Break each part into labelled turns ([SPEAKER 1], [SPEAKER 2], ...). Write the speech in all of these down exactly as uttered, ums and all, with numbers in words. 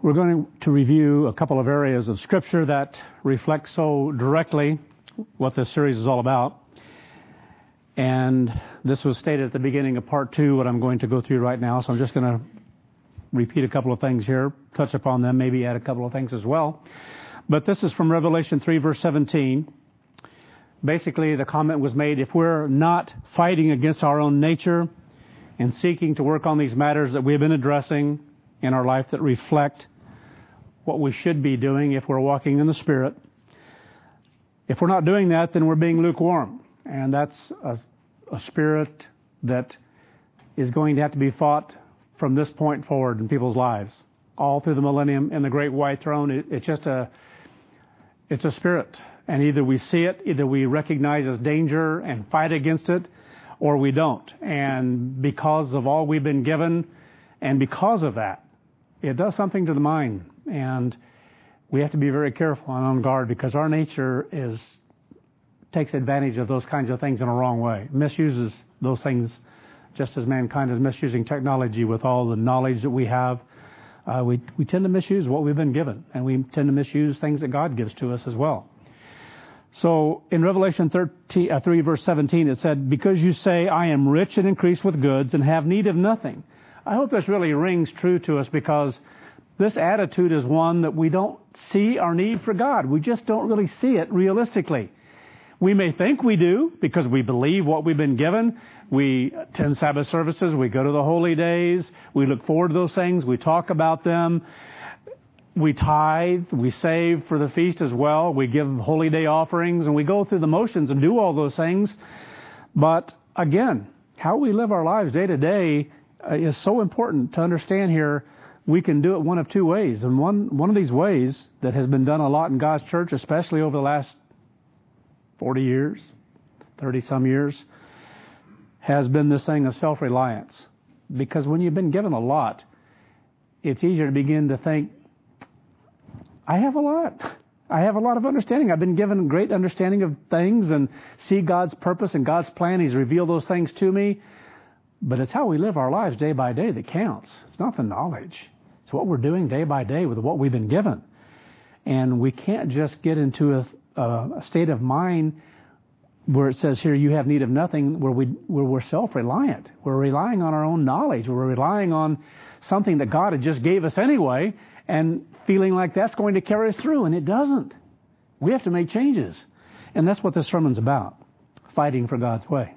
[SPEAKER 1] We're going to review a couple of areas of Scripture that reflect so directly what this series is all about. And this was stated at the beginning of part two, what I'm going to go through right now. So I'm just going to repeat a couple of things here, touch upon them, maybe add a couple of things as well. But this is from Revelation three, verse seventeen. Basically, the comment was made, if we're not fighting against our own nature and seeking to work on these matters that we've been addressing in our life that reflect what we should be doing if we're walking in the Spirit, if we're not doing that, then we're being lukewarm. And that's a, a spirit that is going to have to be fought from this point forward in people's lives. All through the millennium in the great white throne, it, it's just a, it's a spirit. And either we see it, either we recognize as danger and fight against it, or we don't. And because of all we've been given, and because of that, it does something to the mind. And we have to be very careful and on guard, because our nature is takes advantage of those kinds of things in a wrong way. Misuses those things just as mankind is misusing technology with all the knowledge that we have. Uh, we, we tend to misuse what we've been given, and we tend to misuse things that God gives to us as well. So in Revelation thirteen, uh, three, verse seventeen, it said, because you say, I am rich and increased with goods and have need of nothing. I hope this really rings true to us, because this attitude is one that we don't see our need for God. We just don't really see it realistically. We may think we do because we believe what we've been given. We attend Sabbath services. We go to the holy days. We look forward to those things. We talk about them. We tithe. We save for the feast as well. We give holy day offerings, and we go through the motions and do all those things. But again, how we live our lives day to day is so important to understand here. We can do it one of two ways. And one, one of these ways that has been done a lot in God's church, especially over the last forty years, thirty some years, has been this thing of self-reliance. Because when you've been given a lot, it's easier to begin to think, I have a lot. I have a lot of understanding. I've been given great understanding of things and see God's purpose and God's plan. He's revealed those things to me. But it's how we live our lives day by day that counts. It's not the knowledge. It's what we're doing day by day with what we've been given. And we can't just get into a, a state of mind where it says here, you have need of nothing, where, we, where we're self-reliant. We're relying on our own knowledge. We're relying on something that God had just gave us anyway, and feeling like that's going to carry us through, and it doesn't. We have to make changes. And that's what this sermon's about, fighting for God's way.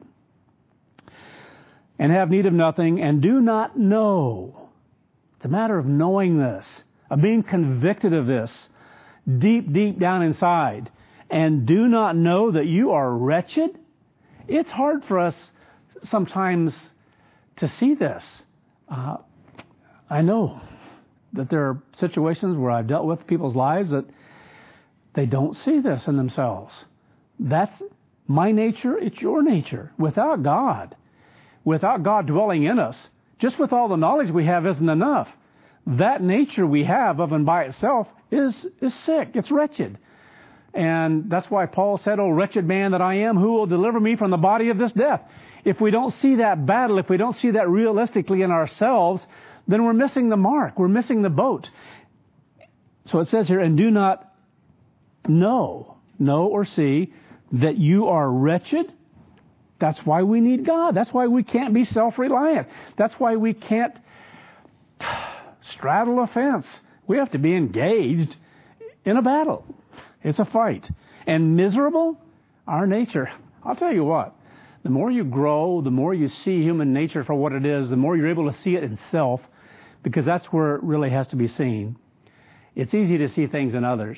[SPEAKER 1] And have need of nothing, and do not know. It's a matter of knowing this, of being convicted of this, deep, deep down inside. And do not know that you are wretched? It's hard for us sometimes to see this. Uh, I know that there are situations where I've dealt with people's lives that they don't see this in themselves. That's my nature, it's your nature. Without God, without God dwelling in us, just with all the knowledge we have isn't enough. That nature we have of and by itself is, is sick. It's wretched. And that's why Paul said, "O wretched man that I am, who will deliver me from the body of this death?" If we don't see that battle, if we don't see that realistically in ourselves, then we're missing the mark. We're missing the boat. So it says here, and do not know, know or see that you are wretched. That's why we need God. That's why we can't be self-reliant. That's why we can't straddle a fence. We have to be engaged in a battle. It's a fight. And miserable, our nature. I'll tell you what, the more you grow, the more you see human nature for what it is, the more you're able to see it in self, because that's where it really has to be seen. It's easy to see things in others.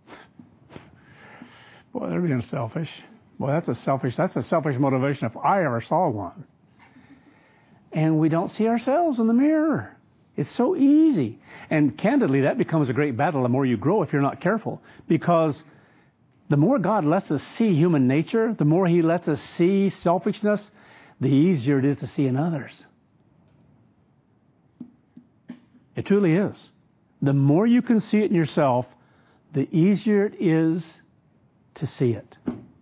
[SPEAKER 1] Boy, they're being selfish. Boy, that's a selfish, that's a selfish motivation if I ever saw one. And we don't see ourselves in the mirror. It's so easy. And candidly, that becomes a great battle the more you grow if you're not careful. Because the more God lets us see human nature, the more He lets us see selfishness, the easier it is to see in others. It truly is. The more you can see it in yourself, the easier it is to see it.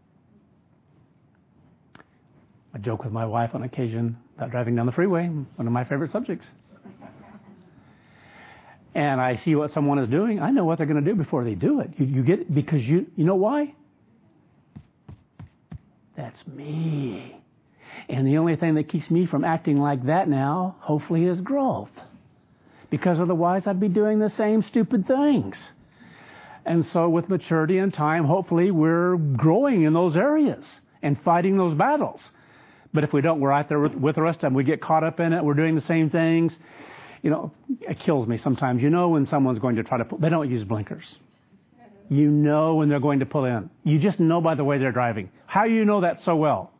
[SPEAKER 1] I joke with my wife on occasion about driving down the freeway, one of my favorite subjects. and I see what someone is doing, I know what they're going to do before they do it. You, you get it because you, you know why? That's me. And the only thing that keeps me from acting like that now, hopefully, is growth. Because otherwise I'd be doing the same stupid things. And so with maturity and time, hopefully we're growing in those areas and fighting those battles. But if we don't, we're out there with, with the rest of them. We get caught up in it. We're doing the same things. You know, it kills me sometimes. You know when someone's going to try to pull, they don't use blinkers. You know when they're going to pull in. You just know by the way they're driving. How do you know that so well?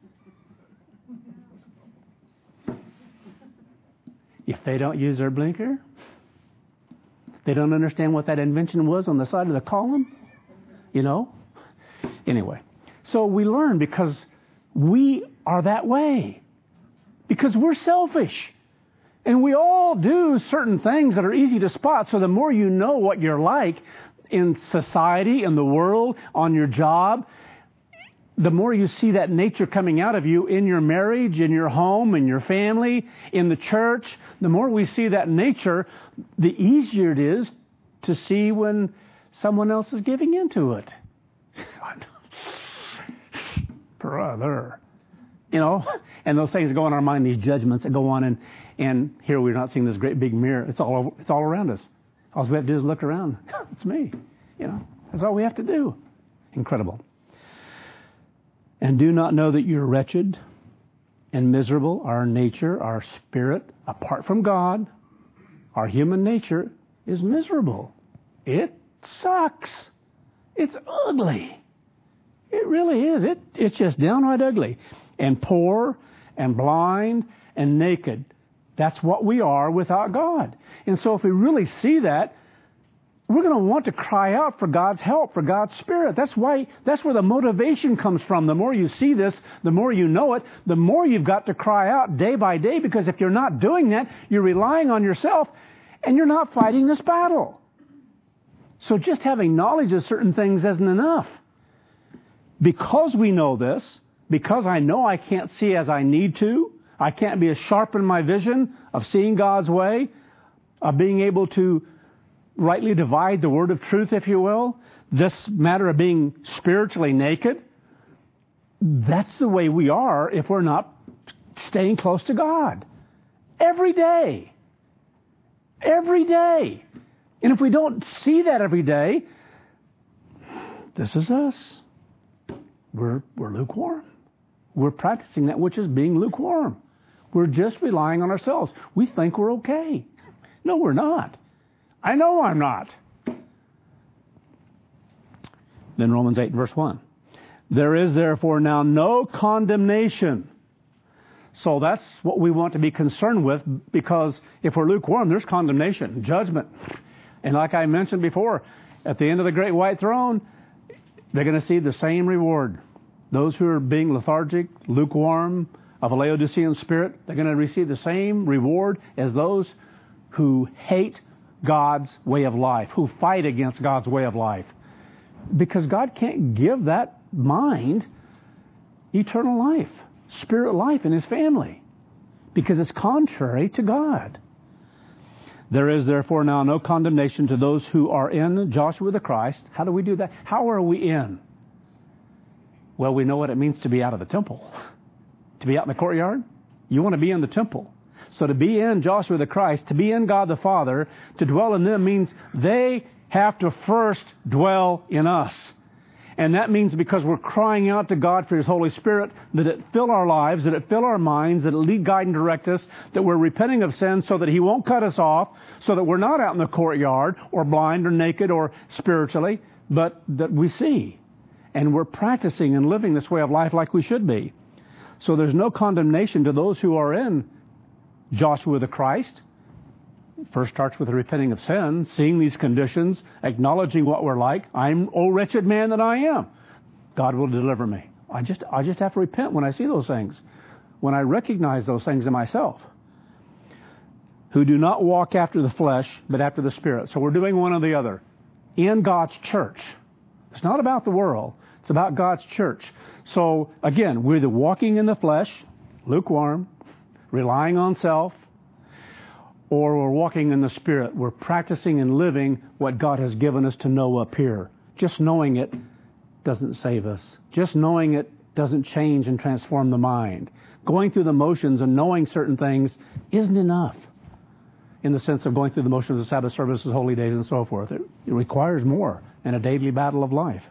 [SPEAKER 1] If they don't use their blinker, they don't understand what that invention was on the side of the column, you know? Anyway, so we learn because we are that way. Because we're selfish. And we all do certain things that are easy to spot. So the more you know what you're like in society, in the world, on your job, the more you see that nature coming out of you in your marriage, in your home, in your family, in the church, the more we see that nature, the easier it is to see when someone else is giving into it. Brother. You know, and those things go in our mind, these judgments that go on, and, and here we're not seeing this great big mirror. It's all over, it's all around us. All we have to do is look around. It's me. You know, that's all we have to do. Incredible. And do not know that you're wretched and miserable. Our nature, our spirit, apart from God, our human nature is miserable. It sucks. It's ugly. It really is. It, it's just downright ugly. And poor and blind and naked. That's what we are without God. And so if we really see that, we're going to want to cry out for God's help, for God's Spirit. That's why, that's where the motivation comes from. The more you see this, the more you know it, the more you've got to cry out day by day, because if you're not doing that, you're relying on yourself and you're not fighting this battle. So just having knowledge of certain things isn't enough. Because we know this, because I know I can't see as I need to, I can't be as sharp in my vision of seeing God's way, of being able to rightly divide the word of truth, if you will, this matter of being spiritually naked, that's the way we are if we're not staying close to God. Every day. Every day. And if we don't see that every day, this is us. We're, we're lukewarm. We're practicing that which is being lukewarm. We're just relying on ourselves. We think we're okay. No, we're not. I know I'm not. Then Romans eight, verse one. There is therefore now no condemnation. So that's what we want to be concerned with, because if we're lukewarm, there's condemnation, judgment. And like I mentioned before, at the end of the great white throne, they're going to see the same reward. Those who are being lethargic, lukewarm, of a Laodicean spirit, they're going to receive the same reward as those who hate God's way of life, who fight against God's way of life. Because God can't give that mind eternal life, spirit life in His family, because it's contrary to God. There is therefore now no condemnation to those who are in Joshua the Christ. How do we do that? How are we in? Well, we know what it means to be out of the temple. To be out in the courtyard, you want to be in the temple. So to be in Joshua the Christ, to be in God the Father, to dwell in them means they have to first dwell in us. And that means because we're crying out to God for His Holy Spirit, that it fill our lives, that it fill our minds, that it lead, guide, and direct us, that we're repenting of sin so that He won't cut us off, so that we're not out in the courtyard or blind or naked or spiritually, but that we see. And we're practicing and living this way of life like we should be. So there's no condemnation to those who are in Joshua the Christ. First starts with the repenting of sin, seeing these conditions, acknowledging what we're like. I'm, oh wretched man that I am. God will deliver me. I just, I just have to repent when I see those things, when I recognize those things in myself. Who do not walk after the flesh, but after the Spirit. So we're doing one or the other. In God's church. It's not about the world. It's about God's church. So, again, we're either walking in the flesh, lukewarm, relying on self, or we're walking in the Spirit. We're practicing and living what God has given us to know up here. Just knowing it doesn't save us. Just knowing it doesn't change and transform the mind. Going through the motions and knowing certain things isn't enough in the sense of going through the motions of Sabbath services, holy days, and so forth. It, it requires more in a daily battle of life.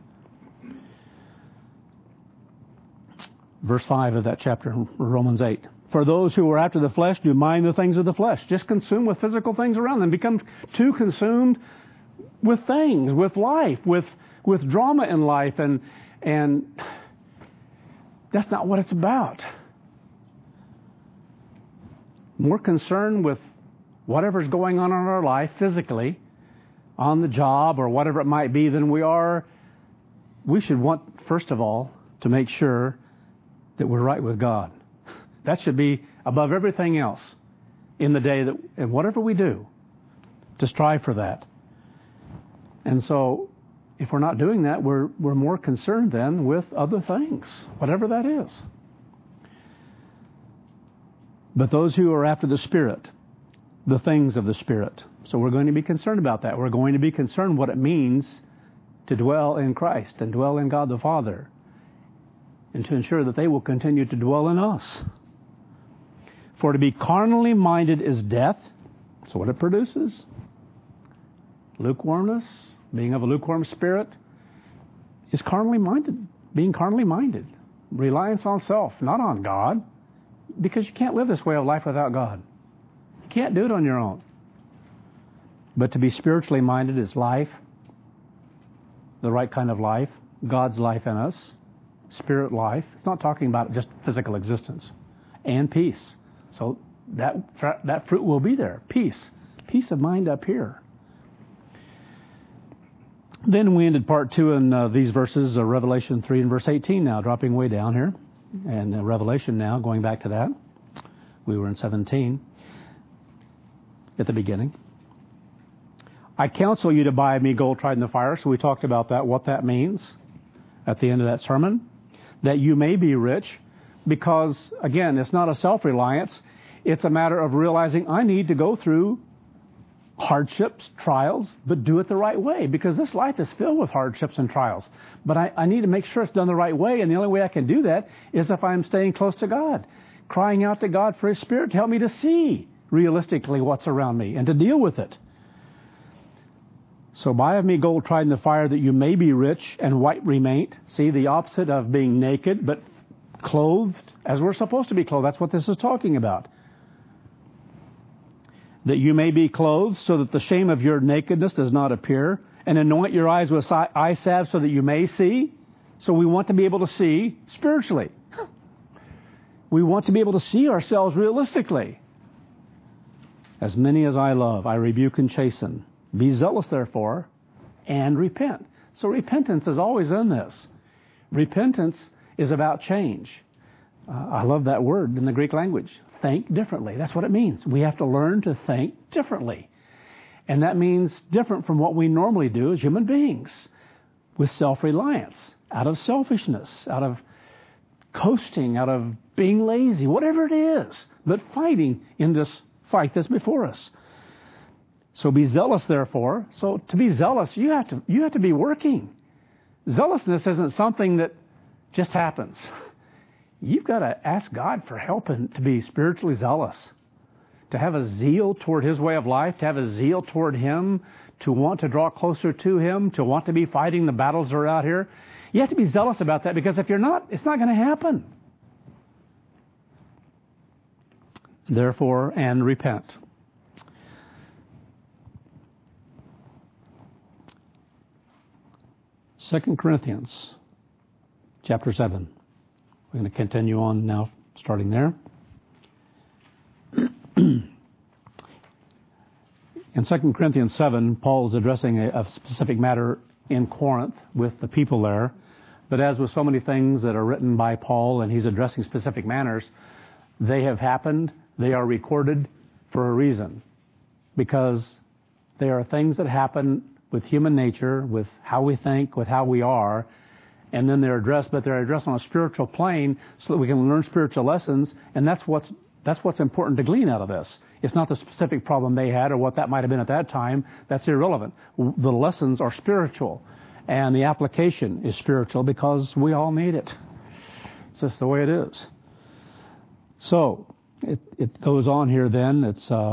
[SPEAKER 1] Verse five of that chapter, Romans eight. For those who are after the flesh do mind the things of the flesh. Just consumed with physical things around them. Become too consumed with things, with life, with with drama in life. And, and that's not what it's about. More concerned with whatever's going on in our life physically, on the job or whatever it might be, than we are. We should want, first of all, to make sure that we're right with God. That should be above everything else in the day that, and whatever we do, to strive for that. And so, if we're not doing that, we're we're more concerned then with other things, whatever that is. But those who are after the Spirit, the things of the Spirit. So we're going to be concerned about that. We're going to be concerned what it means to dwell in Christ and dwell in God the Father, and to ensure that they will continue to dwell in us. For to be carnally minded is death. So what it produces? Lukewarmness, being of a lukewarm spirit, is carnally minded. Being carnally minded. Reliance on self, not on God. Because you can't live this way of life without God. You can't do it on your own. But to be spiritually minded is life. The right kind of life. God's life in us. Spirit life. It's not talking about just physical existence. And peace. So that that fruit will be there. Peace. Peace of mind up here. Then we ended part two in uh, these verses, uh, Revelation three and verse eighteen now, dropping way down here. And uh, Revelation now, going back to that. We were in seventeen at the beginning. I counsel you to buy me gold tried in the fire. So we talked about that, what that means at the end of that sermon. That you may be rich. Because, again, it's not a self-reliance. It's a matter of realizing I need to go through hardships, trials, but do it the right way. Because this life is filled with hardships and trials. But I, I need to make sure it's done the right way. And the only way I can do that is if I'm staying close to God. Crying out to God for His Spirit to help me to see realistically what's around me and to deal with it. So buy of me gold tried in the fire that you may be rich and white remain. See, the opposite of being naked, but clothed as we're supposed to be clothed. That's what this is talking about. That you may be clothed so that the shame of your nakedness does not appear, and anoint your eyes with eye salve so that you may see. So we want to be able to see spiritually. We want to be able to see ourselves realistically. As many as I love, I rebuke and chasten. Be zealous, therefore, and repent. So repentance is always in this. Repentance is about change. Uh, I love that word in the Greek language. Think differently. That's what it means. We have to learn to think differently. And that means different from what we normally do as human beings. With self-reliance, out of selfishness, out of coasting, out of being lazy, whatever it is. But fighting in this fight that's before us. So be zealous, therefore. So to be zealous, you have to you have to be working. Zealousness isn't something that just happens. You've got to ask God for help and to be spiritually zealous. To have a zeal toward His way of life, to have a zeal toward Him, to want to draw closer to Him, to want to be fighting the battles that are out here. You have to be zealous about that, because if you're not, it's not going to happen. Therefore, and repent. Second Corinthians chapter seven. We're going to continue on now, starting there. In Second Corinthians seven, Paul is addressing a, a specific matter in Corinth with the people there. But as with so many things that are written by Paul, and he's addressing specific manners, they have happened, they are recorded for a reason. Because they are things that happen with human nature, with how we think, with how we are, and then they're addressed, but they're addressed on a spiritual plane so that we can learn spiritual lessons, and that's what's That's what's important to glean out of this. It's not the specific problem they had or what that might have been at that time. That's irrelevant. The lessons are spiritual, and the application is spiritual because we all need it. It's just the way it is. So it, it goes on here then. It's uh,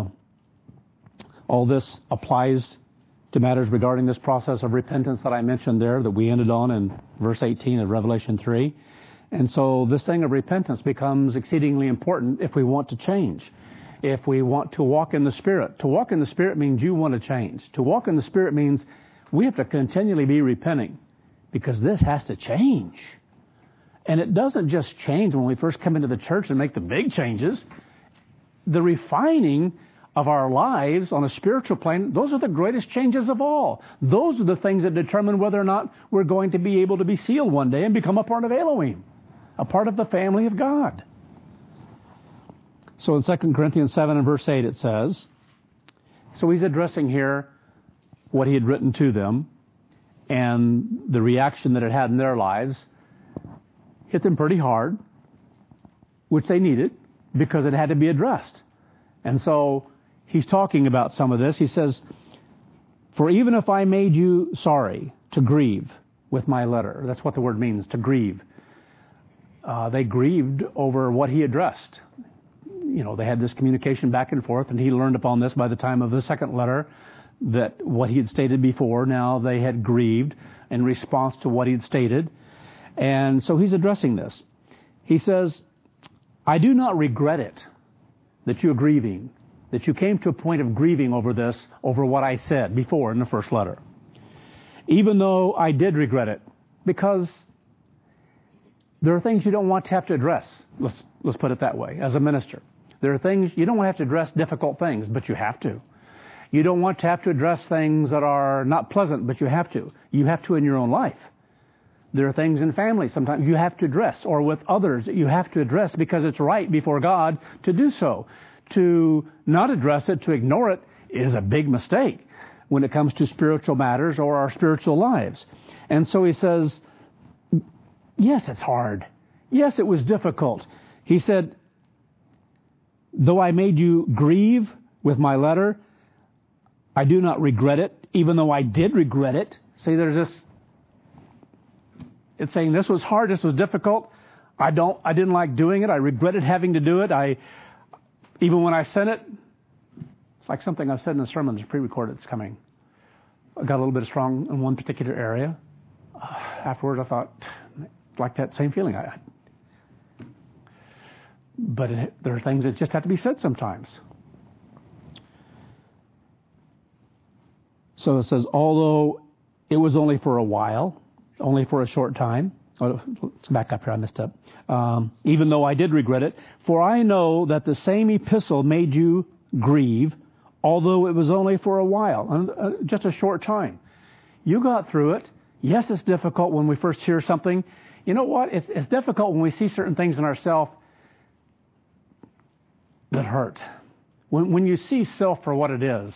[SPEAKER 1] all this applies to matters regarding this process of repentance that I mentioned there, that we ended on in verse eighteen of Revelation three. And so this thing of repentance becomes exceedingly important if we want to change, if we want to walk in the Spirit. To walk in the Spirit means you want to change. To walk in the Spirit means we have to continually be repenting, because this has to change. And it doesn't just change when we first come into the church and make the big changes. The refining of our lives on a spiritual plane, those are the greatest changes of all. Those are the things that determine whether or not we're going to be able to be sealed one day and become a part of Elohim, a part of the family of God. So in Second Corinthians seven and verse eight it says, so he's addressing here what he had written to them, and the reaction that it had in their lives hit them pretty hard, which they needed because it had to be addressed. And so he's talking about some of this. He says, for even if I made you sorry, to grieve with my letter. That's what the word means, to grieve. Uh, they grieved over what he addressed. You know, they had this communication back and forth, and he learned upon this by the time of the second letter, that what he had stated before, now they had grieved in response to what he had stated. And so he's addressing this. He says, I do not regret it that you're grieving, that you came to a point of grieving over this, over what I said before in the first letter. Even though I did regret it, because there are things you don't want to have to address. Let's, let's put it that way, as a minister. There are things, you don't want to have to address difficult things, but you have to. You don't want to have to address things that are not pleasant, but you have to. You have to in your own life. There are things in family sometimes you have to address, or with others that you have to address because it's right before God to do so. To not address it, to ignore it, is a big mistake when it comes to spiritual matters or our spiritual lives. And so he says, yes, it's hard. Yes, it was difficult. He said, though I made you grieve with my letter, I do not regret it, even though I did regret it. See, there's this, it's saying this was hard, this was difficult. I don't, I didn't like doing it. I regretted having to do it. I, even when I sent it, it's like something I said in the sermon that's pre-recorded. It's coming. I got a little bit strong in one particular area. Uh, afterwards, I thought, like that same feeling. I, but it, there are things that just have to be said sometimes. So it says, although it was only for a while, only for a short time. Oh, let's back up here. I messed up. Um, even though I did regret it, for I know that the same epistle made you grieve, although it was only for a while, uh, just a short time. You got through it. Yes, it's difficult when we first hear something. You know what? It's, it's difficult when we see certain things in ourselves that hurt. When, when you see self for what it is,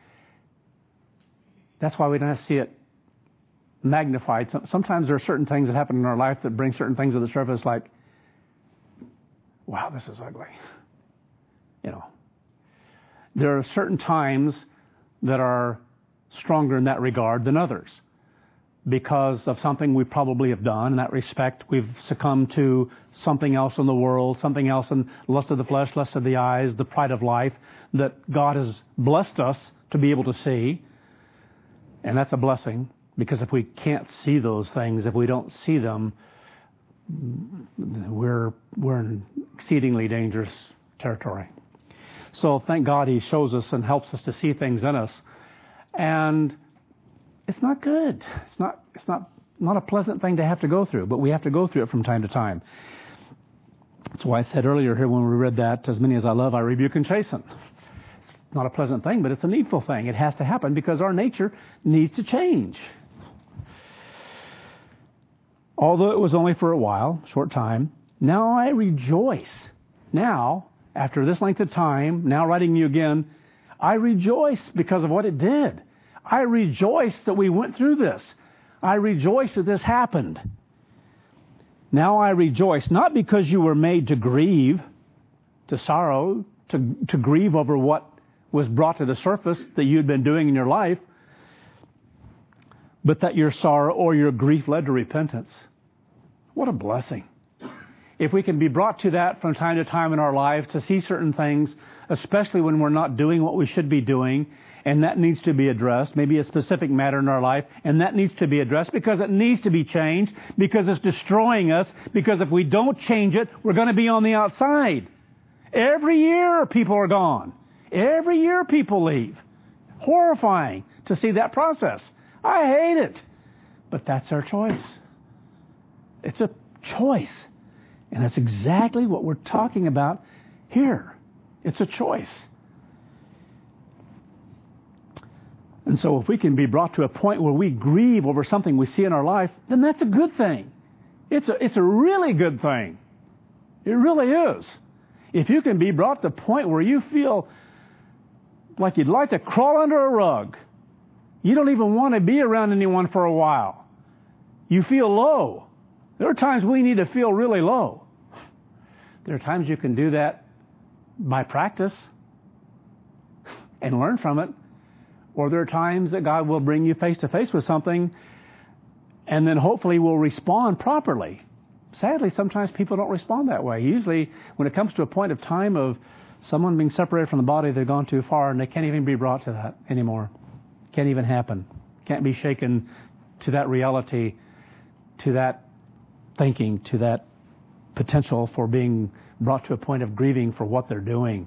[SPEAKER 1] that's why we don't have to see it magnified. Sometimes there are certain things that happen in our life that bring certain things to the surface, like, wow, this is ugly. You know, there are certain times that are stronger in that regard than others because of something we probably have done. In that respect, we've succumbed to something else in the world, something else in lust of the flesh, lust of the eyes, the pride of life that God has blessed us to be able to see. And that's a blessing, because if we can't see those things, if we don't see them, we're we're in exceedingly dangerous territory. So thank God He shows us and helps us to see things in us. And it's not good. It's not it's not not a pleasant thing to have to go through, but we have to go through it from time to time. That's why I said earlier here when we read that, as many as I love, I rebuke and chasten. It's not a pleasant thing, but it's a needful thing. It has to happen because our nature needs to change. Although it was only for a while, short time, now I rejoice. Now, after this length of time, now writing you again, I rejoice because of what it did. I rejoice that we went through this. I rejoice that this happened. Now I rejoice, not because you were made to grieve, to sorrow, to, to grieve over what was brought to the surface that you'd been doing in your life, but that your sorrow or your grief led to repentance. What a blessing. If we can be brought to that from time to time in our lives, to see certain things, especially when we're not doing what we should be doing, and that needs to be addressed, maybe a specific matter in our life, and that needs to be addressed because it needs to be changed, because it's destroying us, because if we don't change it, we're going to be on the outside. Every year people are gone. Every year people leave. Horrifying to see that process. I hate it. But that's our choice. It's a choice. And that's exactly what we're talking about here. It's a choice. And so if we can be brought to a point where we grieve over something we see in our life, then that's a good thing. It's a, it's a really good thing. It really is. If you can be brought to the point where you feel like you'd like to crawl under a rug, you don't even want to be around anyone for a while. You feel low. There are times we need to feel really low. There are times you can do that by practice and learn from it. Or there are times that God will bring you face to face with something and then hopefully will respond properly. Sadly, sometimes people don't respond that way. Usually, when it comes to a point of time of someone being separated from the body, they've gone too far and they can't even be brought to that anymore. Can't even happen. Can't be shaken to that reality, to that thinking, to that potential for being brought to a point of grieving for what they're doing.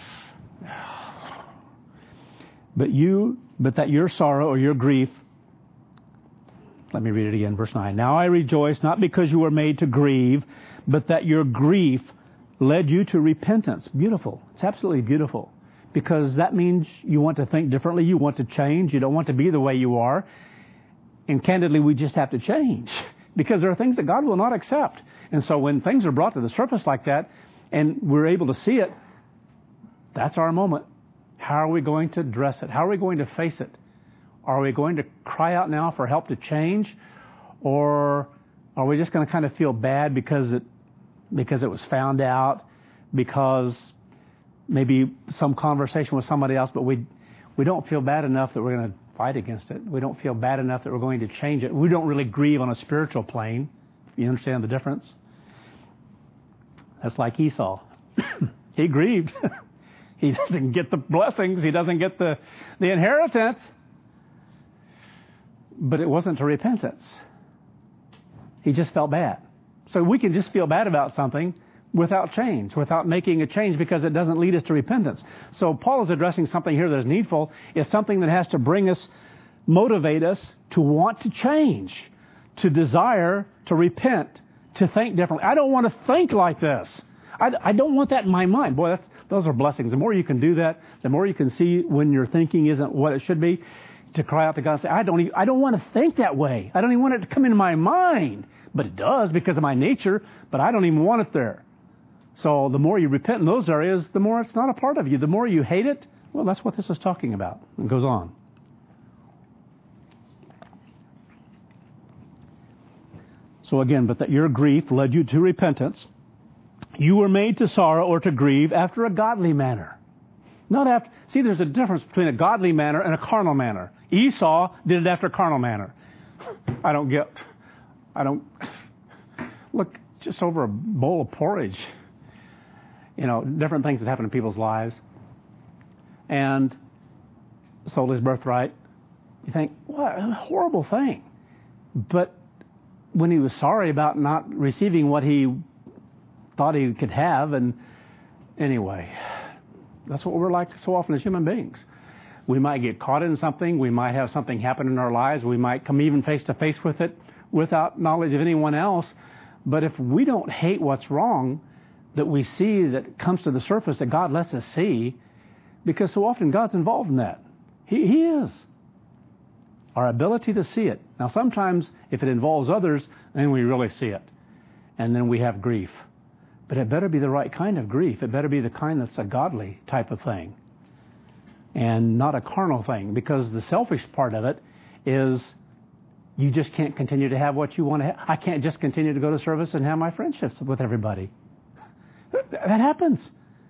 [SPEAKER 1] But you, but that your sorrow or your grief, let me read it again, verse nine. Now I rejoice, not because you were made to grieve, but that your grief led you to repentance. Beautiful. It's absolutely beautiful. Because that means you want to think differently, you want to change, you don't want to be the way you are. And candidly, we just have to change. Because there are things that God will not accept. And so when things are brought to the surface like that, and we're able to see it, that's our moment. How are we going to address it? How are we going to face it? Are we going to cry out now for help to change? Or are we just going to kind of feel bad because it because it was found out? Because maybe some conversation with somebody else, but we we don't feel bad enough that we're going to fight against it. We don't feel bad enough that we're going to change it. We don't really grieve on a spiritual plane. You understand the difference? That's like Esau. He grieved. He doesn't get the blessings. He doesn't get the, the inheritance. But it wasn't to repentance. He just felt bad. So we can just feel bad about something without change, without making a change, because it doesn't lead us to repentance. So Paul is addressing something here that is needful. It's something that has to bring us, motivate us to want to change, to desire to repent, to think differently. I don't want to think like this. I, I don't want that in my mind. Boy, that's, those are blessings. The more you can do that, the more you can see when your thinking isn't what it should be, to cry out to God and say, I don't even, I don't want to think that way. I don't even want it to come into my mind. But it does because of my nature, but I don't even want it there. So the more you repent in those areas, the more it's not a part of you. The more you hate it, well, that's what this is talking about. It goes on. So again, but that your grief led you to repentance. You were made to sorrow or to grieve after a godly manner. Not after. See, there's a difference between a godly manner and a carnal manner. Esau did it after a carnal manner. I don't get, I don't, look, just over a bowl of porridge. You know, different things that happen in people's lives. And sold his birthright. You think, what a horrible thing. But when he was sorry about not receiving what he thought he could have, and anyway, that's what we're like so often as human beings. We might get caught in something. We might have something happen in our lives. We might come even face to face with it without knowledge of anyone else. But if we don't hate what's wrong that we see that comes to the surface, that God lets us see, because so often God's involved in that. He, he is. Our ability to see it. Now sometimes if it involves others, then we really see it. And then we have grief. But it better be the right kind of grief. It better be the kind that's a godly type of thing. And not a carnal thing. Because the selfish part of it is you just can't continue to have what you want to have. I can't just continue to go to service and have my friendships with everybody. That happens.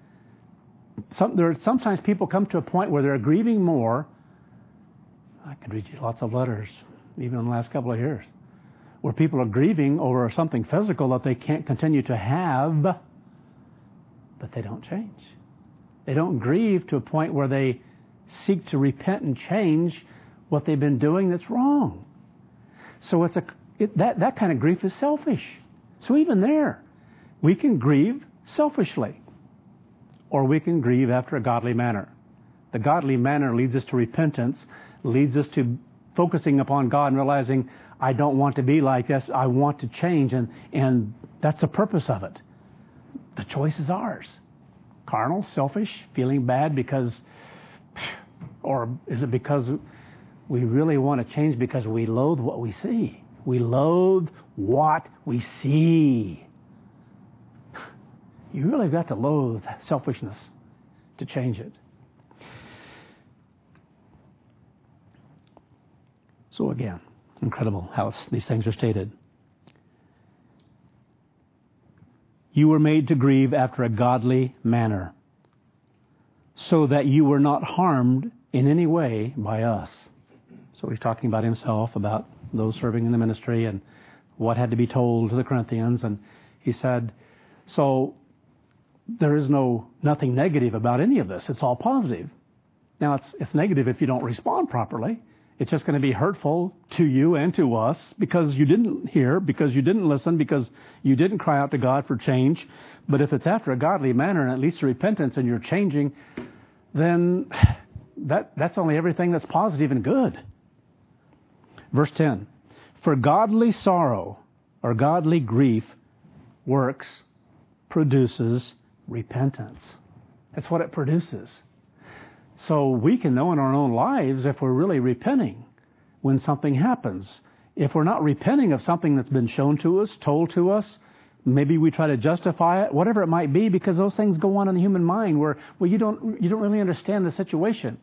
[SPEAKER 1] some, there are sometimes people come to a point where they're grieving more. I could read you lots of letters, even in the last couple of years, where people are grieving over something physical that they can't continue to have, but they don't change. They don't grieve to a point where they seek to repent and change what they've been doing that's wrong. So it's a it, that that kind of grief is selfish. So even there, we can grieve selfishly, or we can grieve after a godly manner. The godly manner leads us to repentance, leads us to focusing upon God and realizing, I don't want to be like this. I want to change, and and that's the purpose of it. The choice is ours. Carnal, selfish, feeling bad because, or is it because we really want to change because we loathe what we see? We loathe what we see. You really got to loathe selfishness to change it. So again, incredible how these things are stated. You were made to grieve after a godly manner, so that you were not harmed in any way by us. So he's talking about himself, about those serving in the ministry, and what had to be told to the Corinthians. And he said, so there is no nothing negative about any of this. It's all positive. Now, it's it's negative if you don't respond properly. It's just going to be hurtful to you and to us because you didn't hear, because you didn't listen, because you didn't cry out to God for change. But if it's after a godly manner and it leads to repentance and you're changing, then that that's only everything that's positive and good. Verse ten, for godly sorrow or godly grief works, produces repentance. That's what it produces. So we can know in our own lives if we're really repenting when something happens. If we're not repenting of something that's been shown to us, told to us, maybe we try to justify it, whatever it might be, because those things go on in the human mind where, well, you don't you don't really understand the situation.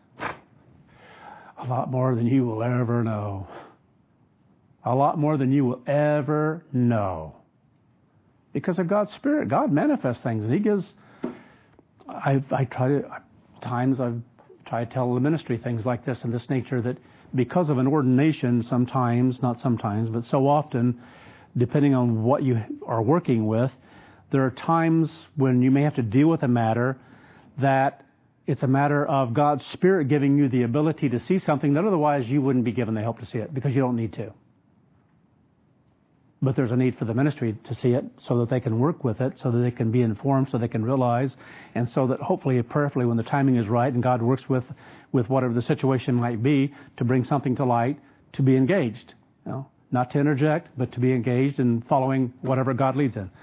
[SPEAKER 1] A lot more than you will ever know. A lot more than you will ever know. Because of God's Spirit, God manifests things, and He gives. I I try to. Times I've tried to tell the ministry things like this in this nature, that because of an ordination sometimes, not sometimes, but so often, depending on what you are working with, there are times when you may have to deal with a matter that it's a matter of God's Spirit giving you the ability to see something that otherwise you wouldn't be given the help to see it because you don't need to. But there's a need for the ministry to see it so that they can work with it, so that they can be informed, so they can realize, and so that hopefully, prayerfully, when the timing is right and God works with, with whatever the situation might be, to bring something to light, to be engaged. You know, not to interject, but to be engaged in following whatever God leads in.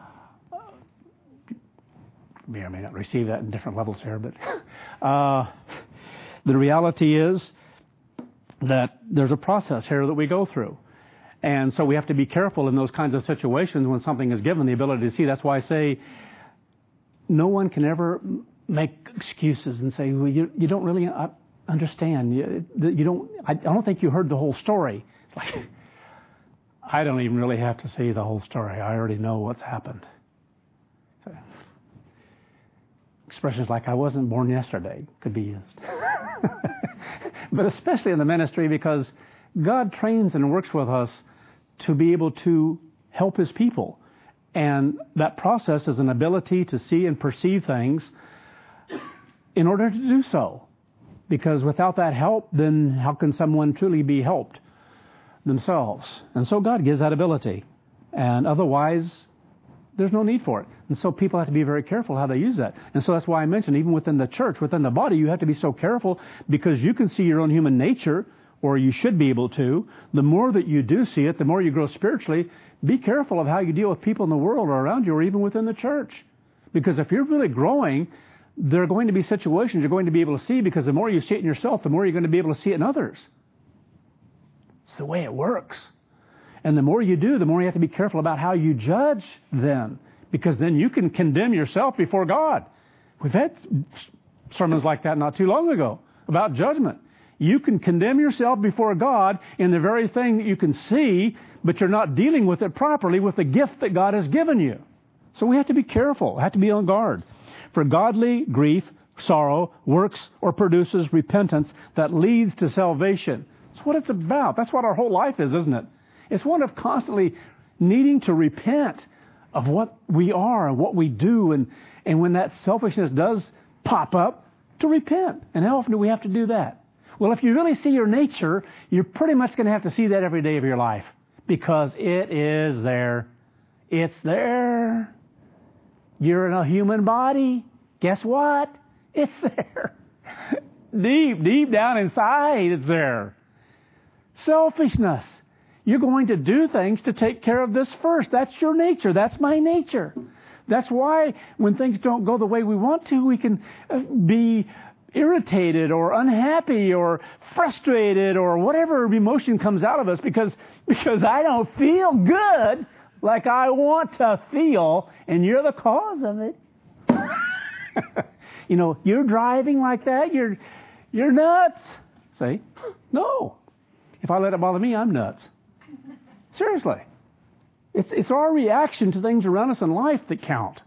[SPEAKER 1] May or may not receive that in different levels here, but uh, the reality is that there's a process here that we go through. And so we have to be careful in those kinds of situations when something is given the ability to see. That's why I say no one can ever make excuses and say, well, you, you don't really understand. You, you don't. I don't think you heard the whole story. It's like, I don't even really have to see the whole story. I already know what's happened. So, expressions like, I wasn't born yesterday could be used. But especially in the ministry, because God trains and works with us to be able to help His people. And that process is an ability to see and perceive things in order to do so. Because without that help, then how can someone truly be helped themselves? And so God gives that ability. And otherwise, there's no need for it. And so people have to be very careful how they use that. And so that's why I mentioned, even within the church, within the body, you have to be so careful because you can see your own human nature, or you should be able to. The more that you do see it, the more you grow spiritually. Be careful of how you deal with people in the world or around you or even within the church. Because if you're really growing, there are going to be situations you're going to be able to see, because the more you see it in yourself, the more you're going to be able to see it in others. It's the way it works. And the more you do, the more you have to be careful about how you judge them, because then you can condemn yourself before God. We've had sermons like that not too long ago about judgment. You can condemn yourself before God in the very thing that you can see, but you're not dealing with it properly with the gift that God has given you. So we have to be careful, have to be on guard. For godly grief, sorrow, works or produces repentance that leads to salvation. That's what it's about. That's what our whole life is, isn't it? It's one of constantly needing to repent of what we are and what we do. And, and when that selfishness does pop up, to repent. And how often do we have to do that? Well, if you really see your nature, you're pretty much going to have to see that every day of your life. Because it is there. It's there. You're in a human body. Guess what? It's there. Deep, deep down inside, it's there. Selfishness. You're going to do things to take care of this first. That's your nature. That's my nature. That's why when things don't go the way we want to, we can be irritated or unhappy or frustrated or whatever emotion comes out of us because, because I don't feel good like I want to feel, and you're the cause of it. You know, you're driving like that, you're you're nuts. Say, no. If I let it bother me, I'm nuts. Seriously. It's it's our reaction to things around us in life that count.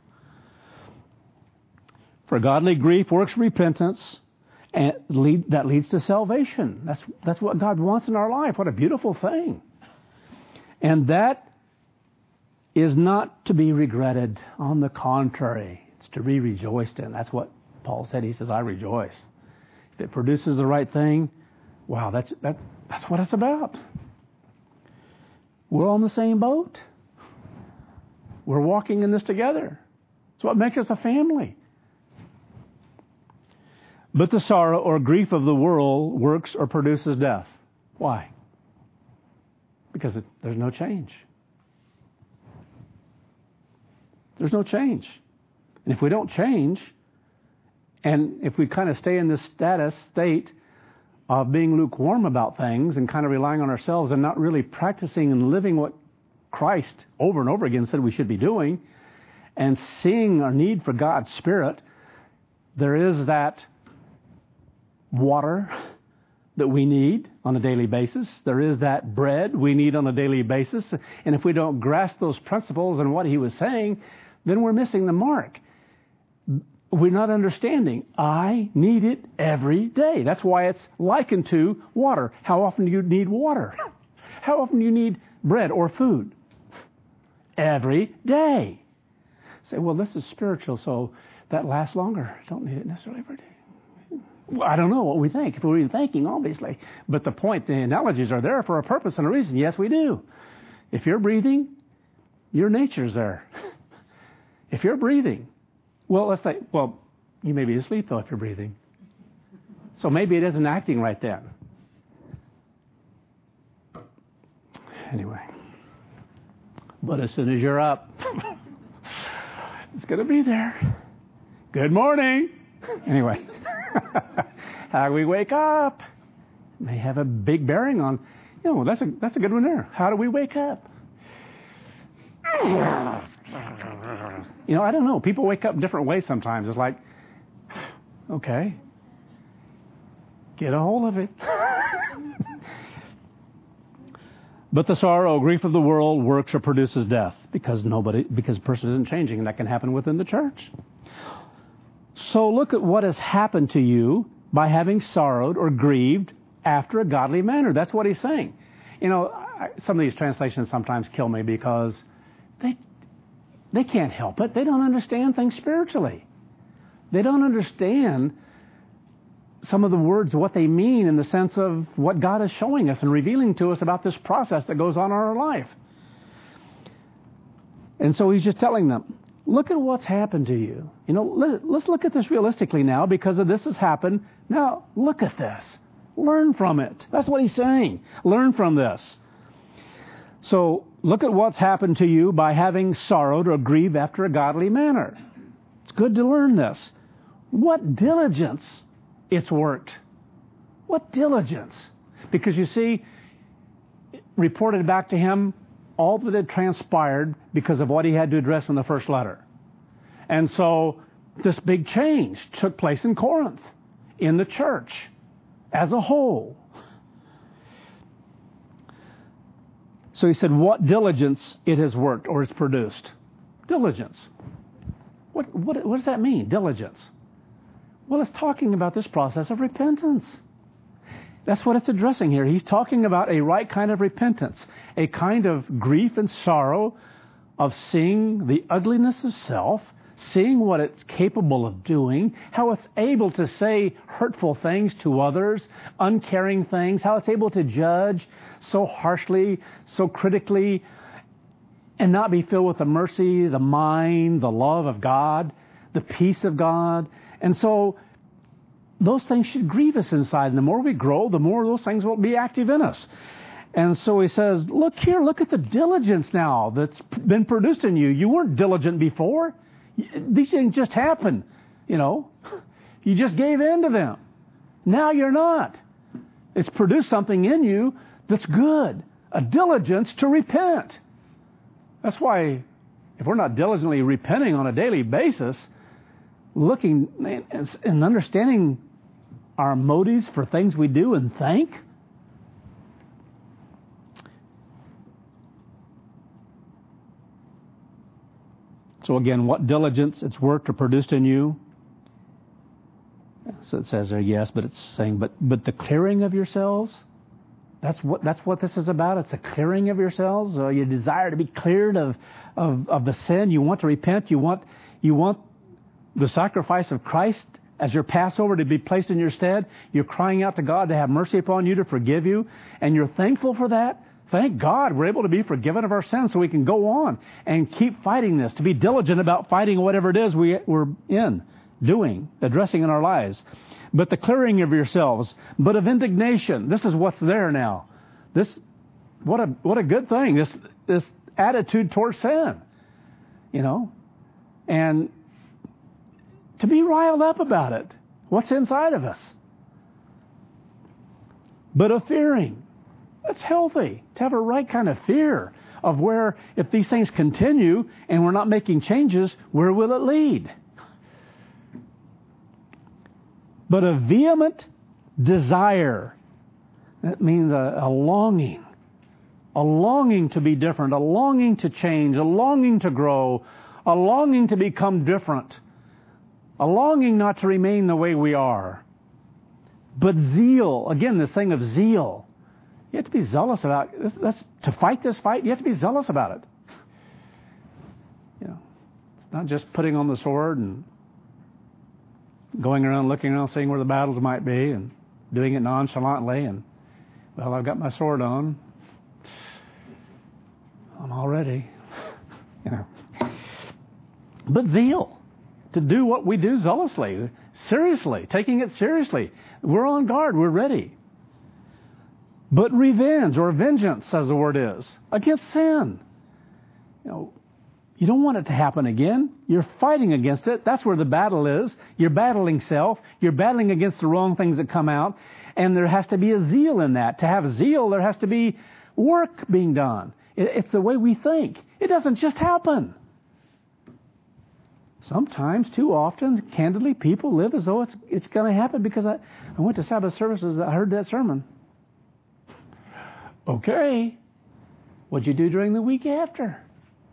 [SPEAKER 1] For godly grief works repentance, and lead, that leads to salvation. That's that's what God wants in our life. What a beautiful thing. And that is not to be regretted. On the contrary, it's to be rejoiced in. That's what Paul said. He says, I rejoice. If it produces the right thing, wow, that's that, that's what it's about. We're on the same boat. We're walking in this together. It's what makes us a family. But the sorrow or grief of the world works or produces death. Why? Because it, there's no change. There's no change. And if we don't change, and if we kind of stay in this status state of being lukewarm about things and kind of relying on ourselves and not really practicing and living what Christ over and over again said we should be doing, and seeing our need for God's Spirit, there is that water that we need on a daily basis. There is that bread we need on a daily basis. And if we don't grasp those principles and what he was saying, then we're missing the mark. We're not understanding. I need it every day. That's why it's likened to water. How often do you need water? How often do you need bread or food? Every day. Say, well, this is spiritual, so that lasts longer. I don't need it necessarily every day. Well, I don't know what we think. If we're even thinking, obviously. But the point, the analogies are there for a purpose and a reason. Yes, we do. If you're breathing, your nature's there. If you're breathing, well, let's say, well, you may be asleep, though, if you're breathing. So maybe it isn't acting right then. Anyway. But as soon as you're up, it's going to be there. Good morning. Anyway. How do we wake up? It may have a big bearing on, you know, that's a, that's a good one there. How do we wake up? You know, I don't know. People wake up in different ways sometimes. It's like, okay, get a hold of it. But the sorrow, grief of the world works or produces death because nobody, because the person isn't changing, and that can happen within the church. So look at what has happened to you by having sorrowed or grieved after a godly manner. That's what he's saying. You know, I, some of these translations sometimes kill me because they they can't help it. They don't understand things spiritually. They don't understand some of the words, what they mean in the sense of what God is showing us and revealing to us about this process that goes on in our life. And so he's just telling them, look at what's happened to you. You know, let, let's look at this realistically now because of this has happened. Now, look at this. Learn from it. That's what he's saying. Learn from this. So, look at what's happened to you by having sorrowed or grieved after a godly manner. It's good to learn this. What diligence it's worked. What diligence. Because you see, reported back to him all that had transpired because of what he had to address in the first letter. And so this big change took place in Corinth, in the church, as a whole. So he said, what diligence it has worked or has produced. Diligence. What, what, what does that mean, diligence? Well, it's talking about this process of repentance. That's what it's addressing here. He's talking about a right kind of repentance, a kind of grief and sorrow of seeing the ugliness of self, seeing what it's capable of doing, how it's able to say hurtful things to others, uncaring things, how it's able to judge so harshly, so critically, and not be filled with the mercy, the mind, the love of God, the peace of God. And so those things should grieve us inside. And the more we grow, the more those things will be active in us. And so he says, look here, look at the diligence now that's been produced in you. You weren't diligent before. These things just happen, you know. You just gave in to them. Now you're not. It's produced something in you that's good. A diligence to repent. That's why if we're not diligently repenting on a daily basis, looking and understanding our motives for things we do and think, so again, what diligence it's worked or produced in you. So it says there, yes, but it's saying, but but the clearing of yourselves, that's what that's what this is about. It's a clearing of yourselves. Uh, you desire to be cleared of, of of the sin. You want to repent. You want you want the sacrifice of Christ as your Passover to be placed in your stead. You're crying out to God to have mercy upon you, to forgive you, and you're thankful for that. Thank God we're able to be forgiven of our sins so we can go on and keep fighting this, to be diligent about fighting whatever it is we, we're in, doing, addressing in our lives. But the clearing of yourselves, but of indignation. This is what's there now. This, what a what a good thing, this this attitude towards sin, you know. And to be riled up about it. What's inside of us? But of fearing. That's healthy. To have a right kind of fear of where, if these things continue and we're not making changes, where will it lead? But a vehement desire. That means a, a longing. A longing to be different. A longing to change. A longing to grow. A longing to become different. A longing not to remain the way we are. But zeal. Again, this thing of zeal. You have to be zealous about this. That's, to fight this fight, you have to be zealous about it. You know, it's not just putting on the sword and going around looking around seeing where the battles might be and doing it nonchalantly and, well, I've got my sword on. I'm all ready. You know. But zeal. To do what we do zealously, seriously, taking it seriously. We're on guard. We're ready. But revenge or vengeance, as the word is, against sin. You know, you don't want it to happen again. You're fighting against it. That's where the battle is. You're battling self. You're battling against the wrong things that come out. And there has to be a zeal in that. To have zeal, there has to be work being done. It's the way we think. It doesn't just happen. Sometimes, too often, candidly, people live as though it's it's going to happen because I, I went to Sabbath services, I heard that sermon. Okay. What'd you do during the week after?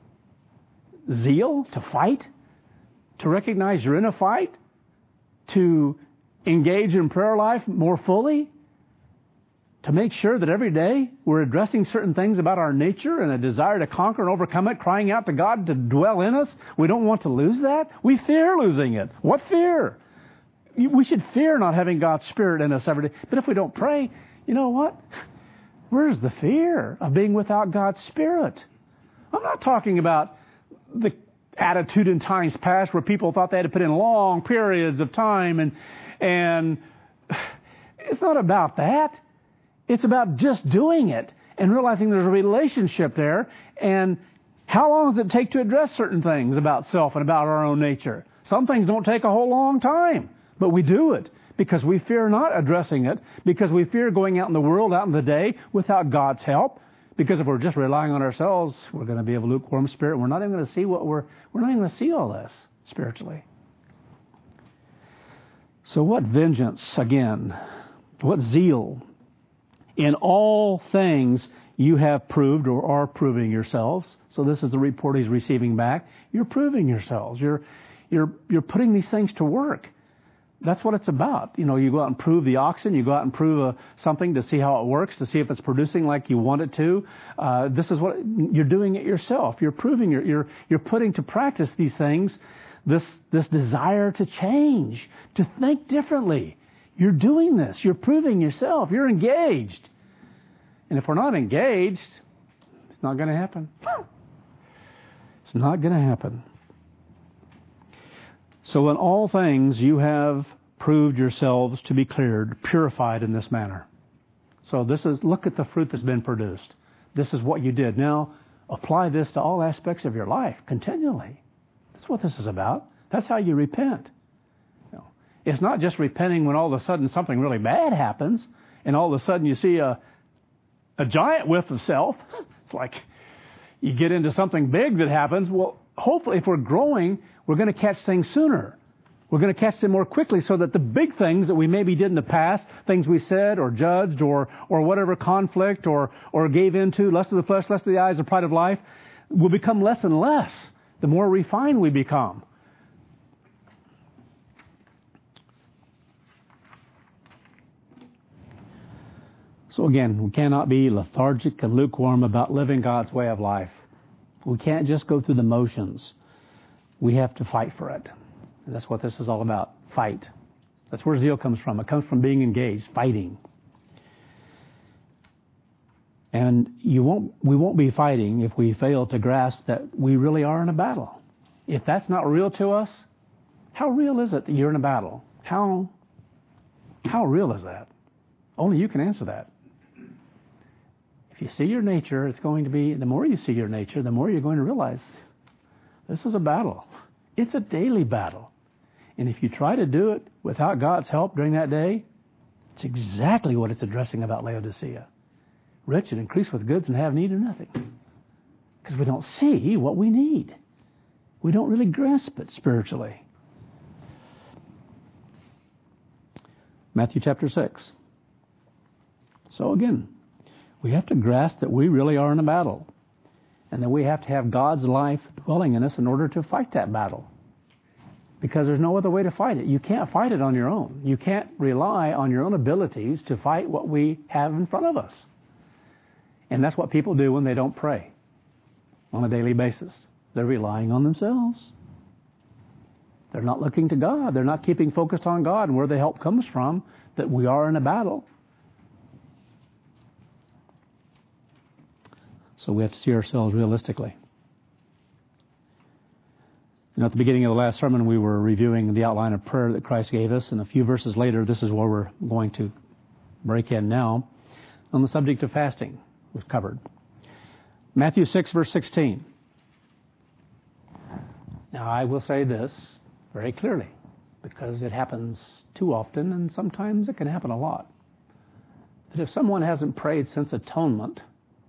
[SPEAKER 1] Zeal to fight? To recognize you're in a fight? To engage in prayer life more fully? To make sure that every day we're addressing certain things about our nature and a desire to conquer and overcome it, crying out to God to dwell in us. We don't want to lose that. We fear losing it. What fear? We should fear not having God's Spirit in us every day. But if we don't pray, you know what? Where's the fear of being without God's Spirit? I'm not talking about the attitude in times past where people thought they had to put in long periods of time and and it's not about that. It's about just doing it and realizing there's a relationship there. And how long does it take to address certain things about self and about our own nature? Some things don't take a whole long time, but we do it because we fear not addressing it, because we fear going out in the world, out in the day, without God's help. Because if we're just relying on ourselves, we're going to be of a lukewarm spirit. We're not even going to see what we're, we're not even going to see all this spiritually. So what vengeance, again, what zeal? In all things you have proved or are proving yourselves. So this is the report he's receiving back. You're proving yourselves. You're You're, you're putting these things to work. That's what it's about. You know, you go out and prove the oxen. You go out and prove uh, something to see how it works, to see if it's producing like you want it to. Uh, this is what you're doing it yourself. You're proving. You're you're you're putting to practice these things. This this desire to change, to think differently. You're doing this. You're proving yourself. You're engaged. And if we're not engaged, it's not going to happen. It's not going to happen. So in all things you have proved yourselves to be cleared, purified in this manner. So this is, look at the fruit that's been produced. This is what you did. Now apply this to all aspects of your life continually. That's what this is about. That's how you repent. You know, it's not just repenting when all of a sudden something really bad happens and all of a sudden you see a, a giant whiff of self. It's like you get into something big that happens. Well, hopefully if we're growing, we're going to catch things sooner. We're going to catch them more quickly so that the big things that we maybe did in the past, things we said or judged or or whatever conflict or, or gave into, lust of the flesh, lust of the eyes, the pride of life, will become less and less the more refined we become. So again, we cannot be lethargic and lukewarm about living God's way of life. We can't just go through the motions. We have to fight for it. And that's what this is all about. Fight. That's where zeal comes from. It comes from being engaged, fighting. And you won't, we won't be fighting if we fail to grasp that we really are in a battle. If that's not real to us, how real is it that you're in a battle? How, how real is that? Only you can answer that. If you see your nature, it's going to be, the more you see your nature, the more you're going to realize this is a battle. It's a daily battle. And if you try to do it without God's help during that day, it's exactly what it's addressing about Laodicea. Rich and increase with goods and have need of nothing. Because we don't see what we need. We don't really grasp it spiritually. Matthew chapter six. So again, we have to grasp that we really are in a battle. And that we have to have God's life dwelling in us in order to fight that battle. Because there's no other way to fight it. You can't fight it on your own. You can't rely on your own abilities to fight what we have in front of us. And that's what people do when they don't pray on a daily basis. They're relying on themselves. They're not looking to God. They're not keeping focused on God and where the help comes from, that we are in a battle. So we have to see ourselves realistically. You know, at the beginning of the last sermon, we were reviewing the outline of prayer that Christ gave us. And a few verses later, this is where we're going to break in now. On the subject of fasting was covered. Matthew six, verse sixteen. Now, I will say this very clearly, because it happens too often, and sometimes it can happen a lot. That if someone hasn't prayed since atonement,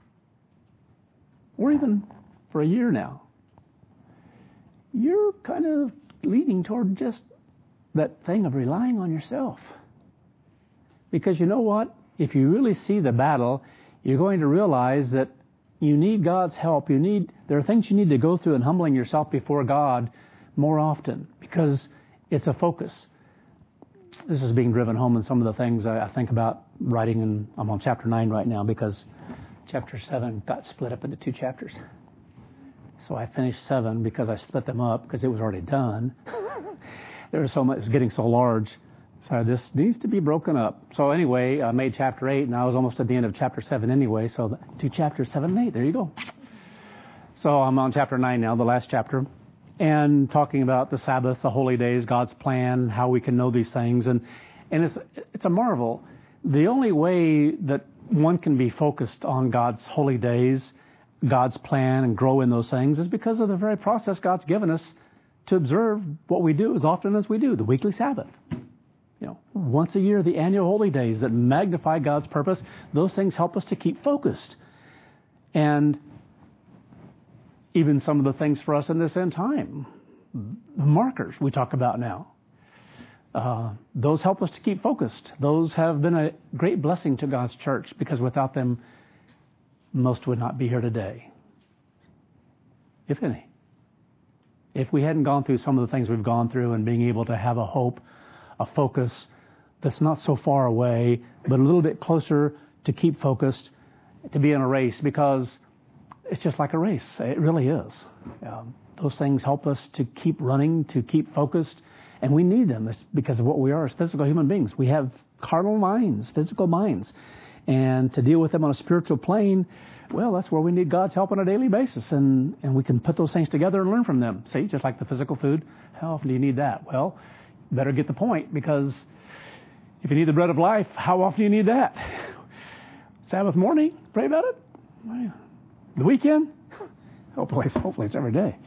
[SPEAKER 1] or even for a year now, you're kind of leaning toward just that thing of relying on yourself. Because you know what? If you really see the battle, you're going to realize that you need God's help. You need, there are things you need to go through in humbling yourself before God more often, because it's a focus. This is being driven home in some of the things I, I think about writing, and I'm on chapter nine right now, because chapter seven got split up into two chapters. So I finished seven because I split them up because it was already done. There was so much, it was getting so large. So this needs to be broken up. So anyway, I made chapter eight, and I was almost at the end of chapter seven anyway. So the two chapters, seven and eight, there you go. So I'm on chapter nine now, the last chapter, and talking about the Sabbath, the holy days, God's plan, how we can know these things. And, and it's, it's a marvel. The only way that one can be focused on God's holy days, God's plan, and grow in those things is because of the very process God's given us to observe what we do as often as we do, the weekly Sabbath. You know, once a year, the annual holy days that magnify God's purpose, those things help us to keep focused. And even some of the things for us in this end time, the markers we talk about now, uh, those help us to keep focused. Those have been a great blessing to God's church, because without them, most would not be here today, if any. If we hadn't gone through some of the things we've gone through and being able to have a hope, a focus that's not so far away, but a little bit closer to keep focused, to be in a race, because it's just like a race. It really is. Um, those things help us to keep running, to keep focused, and we need them. It's because of what we are as physical human beings. We have carnal minds, physical minds, and to deal with them on a spiritual plane, well, that's where we need God's help on a daily basis, and, and we can put those things together and learn from them. See, just like the physical food, how often do you need that? Well, better get the point, because if you need the bread of life, how often do you need that? Sabbath morning, pray about it. The weekend, hopefully, hopefully it's every day.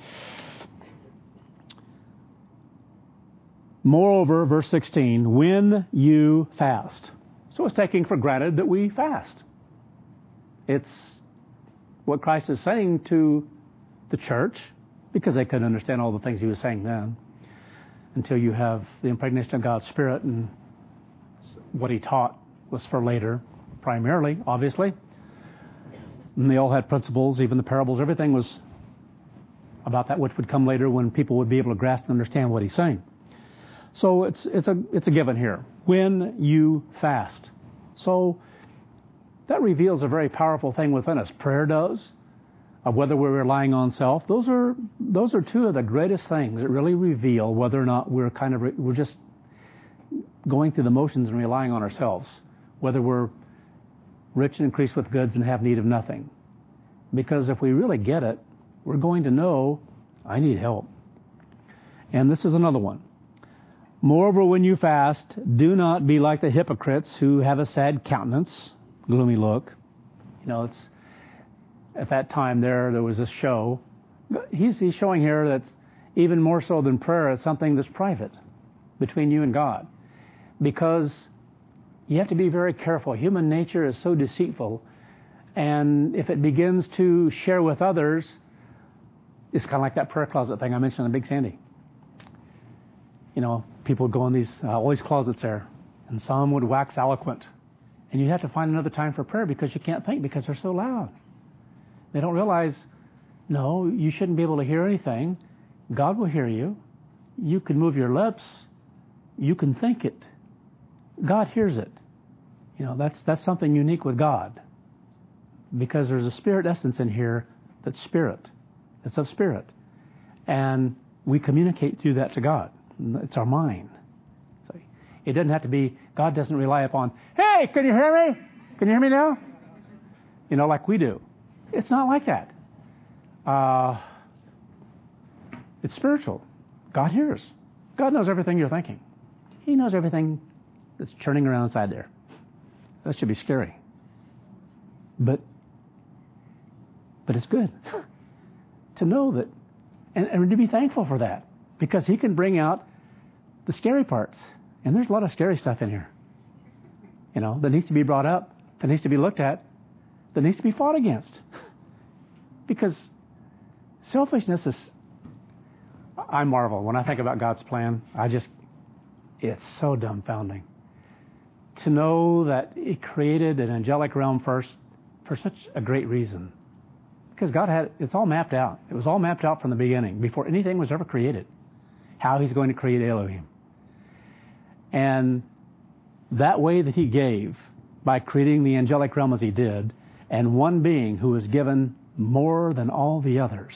[SPEAKER 1] Moreover, verse sixteen, when you fast. So it's taking for granted that we fast. It's what Christ is saying to the church, because they couldn't understand all the things he was saying then, until you have the impregnation of God's Spirit, and what he taught was for later, primarily, obviously. And they all had principles, even the parables, everything was about that which would come later when people would be able to grasp and understand what he's saying. So it's it's a it's a given here. When you fast. So that reveals a very powerful thing within us. Prayer does, of whether we're relying on self. Those are those are two of the greatest things that really reveal whether or not we're kind of we're just going through the motions and relying on ourselves, whether we're rich and increased with goods and have need of nothing. Because if we really get it, we're going to know, I need help. And this is another one. Moreover, when you fast, do not be like the hypocrites who have a sad countenance, gloomy look. You know, it's at that time there, there was this show. He's, he's showing here that even more so than prayer, it's something that's private between you and God. Because you have to be very careful. Human nature is so deceitful. And if it begins to share with others, it's kind of like that prayer closet thing I mentioned in Big Sandy. You know, people would go in these, uh, all these closets there, and some would wax eloquent. And you have to find another time for prayer because you can't think because they're so loud. They don't realize, no, you shouldn't be able to hear anything. God will hear you. You can move your lips. You can think it. God hears it. You know, that's that's something unique with God. Because there's a spirit essence in here that's spirit. It's of spirit. And we communicate through that to God. It's our mind. So it doesn't have to be, God doesn't rely upon, hey, can you hear me? Can you hear me now? You know, like we do. It's not like that. Uh, it's spiritual. God hears. God knows everything you're thinking. He knows everything that's churning around inside there. That should be scary. But but it's good to know that, and, and to be thankful for that, because he can bring out the scary parts. And there's a lot of scary stuff in here, you know, that needs to be brought up, that needs to be looked at, that needs to be fought against. Because selfishness is, I marvel when I think about God's plan. I just, it's so dumbfounding to know that he created an angelic realm first for such a great reason. Because God had, it's all mapped out. It was all mapped out from the beginning, before anything was ever created, how he's going to create Elohim. And that way that he gave, by creating the angelic realm as he did, and one being who was given more than all the others.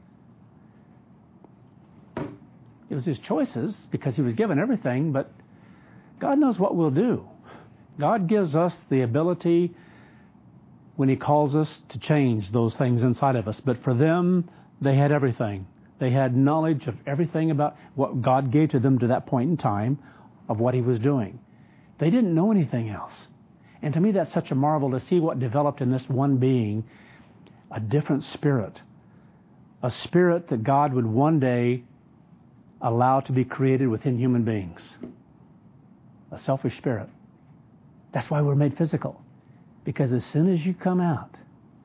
[SPEAKER 1] It was his choices, because he was given everything, but God knows what we'll do. God gives us the ability, when he calls us, to change those things inside of us. But for them, they had everything. They had knowledge of everything about what God gave to them to that point in time of what he was doing. They didn't know anything else. And to me, that's such a marvel to see what developed in this one being, a different spirit. A spirit that God would one day allow to be created within human beings. A selfish spirit. That's why we're made physical. Because as soon as you come out,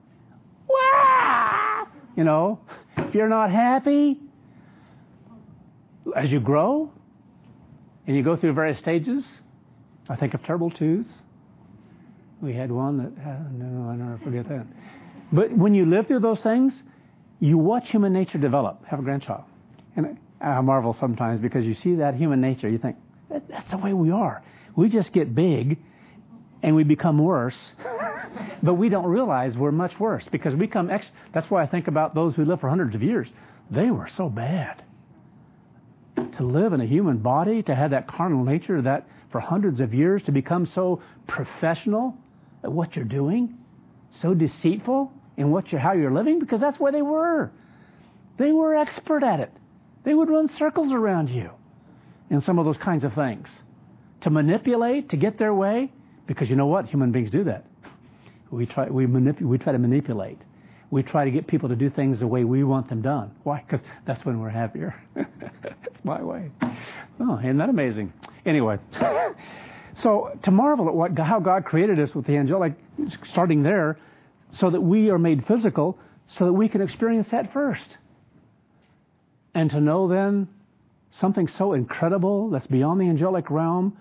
[SPEAKER 1] wah! You know, if you're not happy, as you grow, and you go through various stages, I think of terrible twos. We had one that, uh, no, I'll never forget that. But when you live through those things, you watch human nature develop. Have a grandchild. And I marvel sometimes because you see that human nature. You think, that, that's the way we are. We just get big and we become worse. But we don't realize we're much worse because we come ex- that's why I think about those who lived for hundreds of years. They were so bad. To live in a human body, to have that carnal nature, that for hundreds of years, to become so professional at what you're doing, so deceitful in what you're, how you're living, because that's where they were. They were expert at it. They would run circles around you in some of those kinds of things. To manipulate, to get their way, because you know what? Human beings do that. We try, we, manip- we try to manipulate. We try to get people to do things the way we want them done. Why? Because that's when we're happier. It's my way. Oh, isn't that amazing? Anyway, so to marvel at what how God created us with the angelic, starting there, so that we are made physical, so that we can experience that first. And to know then something so incredible that's beyond the angelic realm,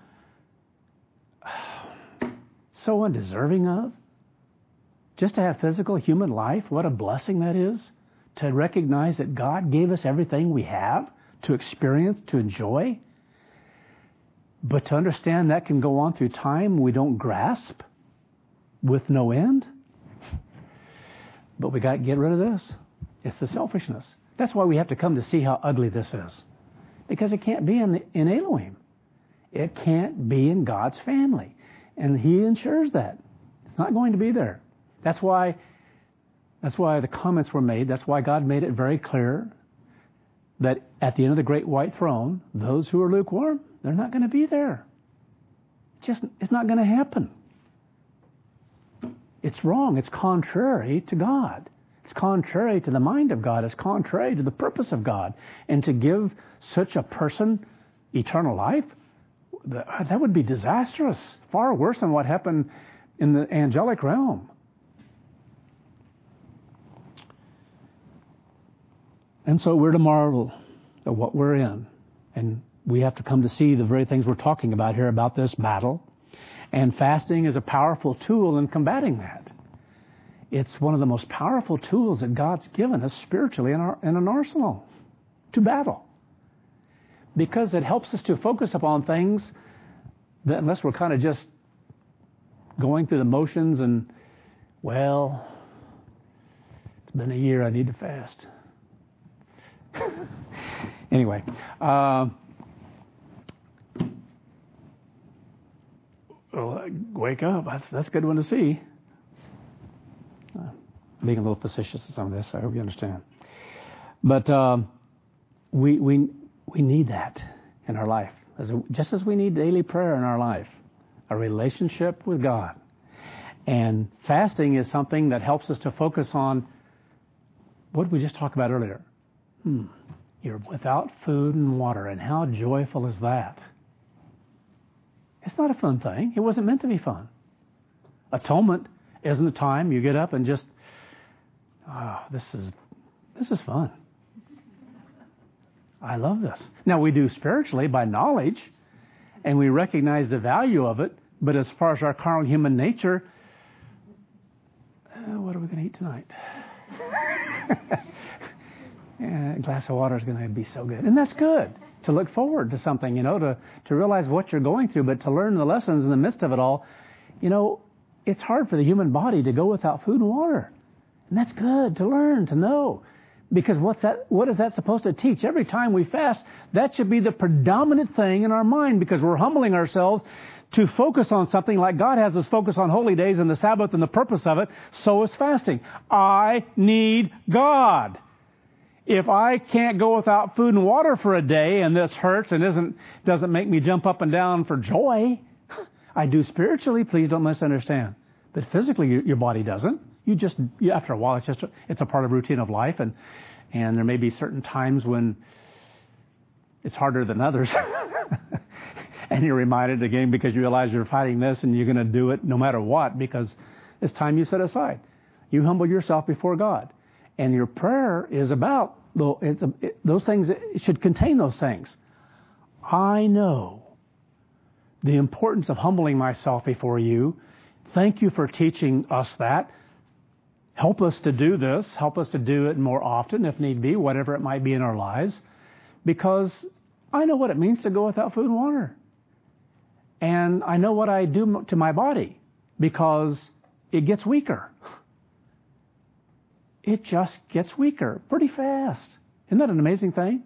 [SPEAKER 1] so undeserving of, just to have physical human life, what a blessing that is. To recognize that God gave us everything we have to experience, to enjoy. But to understand that can go on through time we don't grasp with no end. But we got to get rid of this. It's the selfishness. That's why we have to come to see how ugly this is. Because it can't be in, in Elohim. It can't be in God's family. And He ensures that. It's not going to be there. That's why, that's why the comments were made. That's why God made it very clear that at the end of the great white throne, those who are lukewarm, they're not going to be there. Just, it's not going to happen. It's wrong. It's contrary to God. It's contrary to the mind of God. It's contrary to the purpose of God. And to give such a person eternal life, that would be disastrous. Far worse than what happened in the angelic realm. And so we're to marvel at what we're in. And we have to come to see the very things we're talking about here about this battle. And fasting is a powerful tool in combating that. It's one of the most powerful tools that God's given us spiritually in, our, in an arsenal to battle. Because it helps us to focus upon things that, unless we're kind of just going through the motions and, well, it's been a year, I need to fast. Anyway, uh, well, wake up. That's that's a good one to see. Uh, being a little facetious in some of this, I hope you understand. But um, we we we need that in our life, as a, just as we need daily prayer in our life, a relationship with God. And fasting is something that helps us to focus on what did we just talk about earlier. Hmm. You're without food and water, and how joyful is that? It's not a fun thing. It wasn't meant to be fun. Atonement isn't the time you get up and just, oh, this is this is fun. I love this. Now we do spiritually by knowledge, and we recognize the value of it. But as far as our carnal human nature, uh, what are we going to eat tonight? Yeah, a glass of water is going to be so good. And that's good, to look forward to something, you know, to, to realize what you're going through, but to learn the lessons in the midst of it all. You know, it's hard for the human body to go without food and water. And that's good to learn, to know. Because what's that? What is that supposed to teach? Every time we fast, that should be the predominant thing in our mind, because we're humbling ourselves to focus on something like God has us focus on holy days and the Sabbath and the purpose of it. So is fasting. I need God. If I can't go without food and water for a day and this hurts and isn't doesn't make me jump up and down for joy, I do spiritually, please don't misunderstand. But physically, your, your body doesn't. You just, you, after a while, it's just a, it's a part of routine of life, and and there may be certain times when it's harder than others, and you're reminded again because you realize you're fighting this, and you're going to do it no matter what because it's time you set aside. You humble yourself before God, and your prayer is about it's a, it, those things. It should contain those things. I know the importance of humbling myself before you. Thank you for teaching us that. Help us to do this. Help us to do it more often if need be, whatever it might be in our lives. because I know what it means to go without food and water. And I know what I do to my body because it gets weaker. It just gets weaker pretty fast. Isn't that an amazing thing?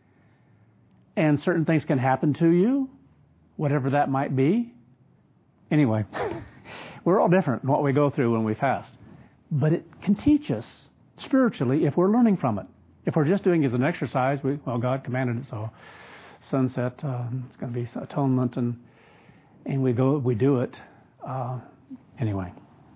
[SPEAKER 1] And certain things can happen to you, whatever that might be. Anyway, we're all different in what we go through when we fast. But it can teach us spiritually if we're learning from it. If we're just doing it as an exercise, we, well, God commanded it, so sunset, uh, it's going to be atonement, and and we go, we do it. Uh, anyway,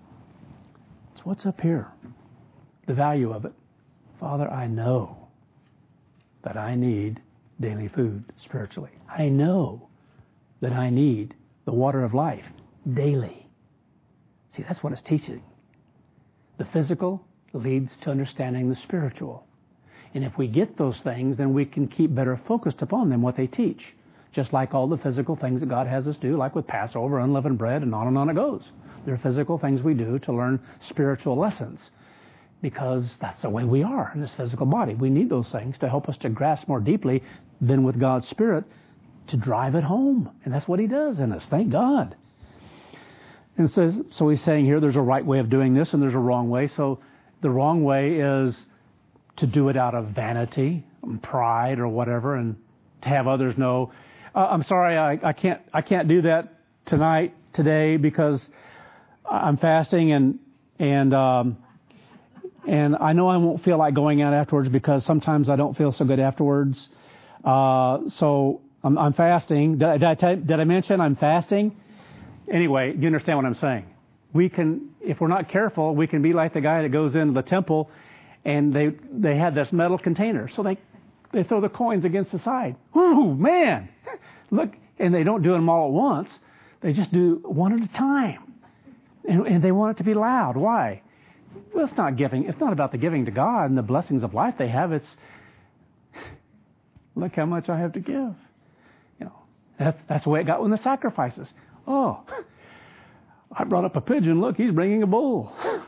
[SPEAKER 1] so what's up here? The value of it. Father, I know that I need daily food spiritually. I know that I need the water of life daily. See, that's what it's teaching. The physical leads to understanding the spiritual. And if we get those things, then we can keep better focused upon them, what they teach. Just like all the physical things that God has us do, like with Passover, unleavened bread, and on and on it goes. They're physical things we do to learn spiritual lessons, because that's the way we are in this physical body. We need those things to help us to grasp more deeply than with God's Spirit to drive it home. And that's what He does in us. Thank God. And so, so He's saying here there's a right way of doing this and there's a wrong way. So the wrong way is to do it out of vanity, pride, or whatever, and to have others know, uh, I'm sorry, I, I can't I can't do that tonight, today, because I'm fasting, and and um, and I know I won't feel like going out afterwards because sometimes I don't feel so good afterwards. Uh, so I'm, I'm fasting. Did I, did I tell, did I mention I'm fasting? Anyway, you understand what I'm saying. We can, if we're not careful, we can be like the guy that goes into the temple, and they they had this metal container, so they they throw the coins against the side. Ooh, man! Look, and they don't do them all at once. They just do one at a time, and, and they want it to be loud. Why? Well, it's not giving. It's not about the giving to God and the blessings of life they have. It's, look how much I have to give. You know, that's that's the way it got with the sacrifices. Oh, I brought up a pigeon. Look, he's bringing a bull.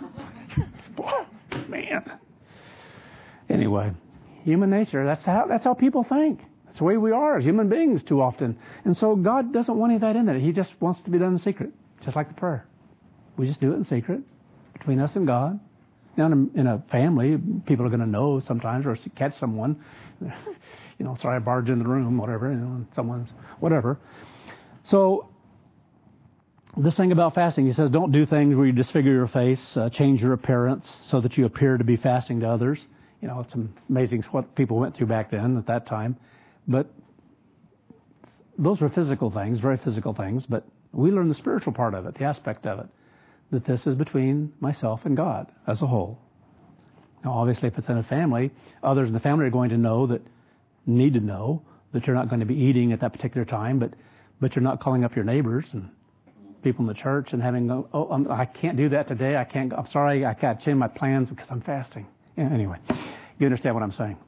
[SPEAKER 1] Man. Anyway, human nature. That's how that's how people think. That's the way we are as human beings too often. And so God doesn't want any of that in there. He just wants to be done in secret, just like the prayer. We just do it in secret between us and God. Now, in a, in a family, people are going to know sometimes, or catch someone. You know, sorry, I barged in the room, whatever. You know, someone's whatever. So this thing about fasting, he says, don't do things where you disfigure your face, uh, change your appearance so that you appear to be fasting to others. You know, it's amazing what people went through back then at that time. But those were physical things, very physical things. But we learn the spiritual part of it, the aspect of it, that this is between myself and God as a whole. Now, obviously, if it's in a family, others in the family are going to know that, need to know that you're not going to be eating at that particular time, but but you're not calling up your neighbors and people in the church and having, oh, I'm, I can't do that today. I can't. I'm sorry. I can't change my plans because I'm fasting. Yeah, anyway, you understand what I'm saying.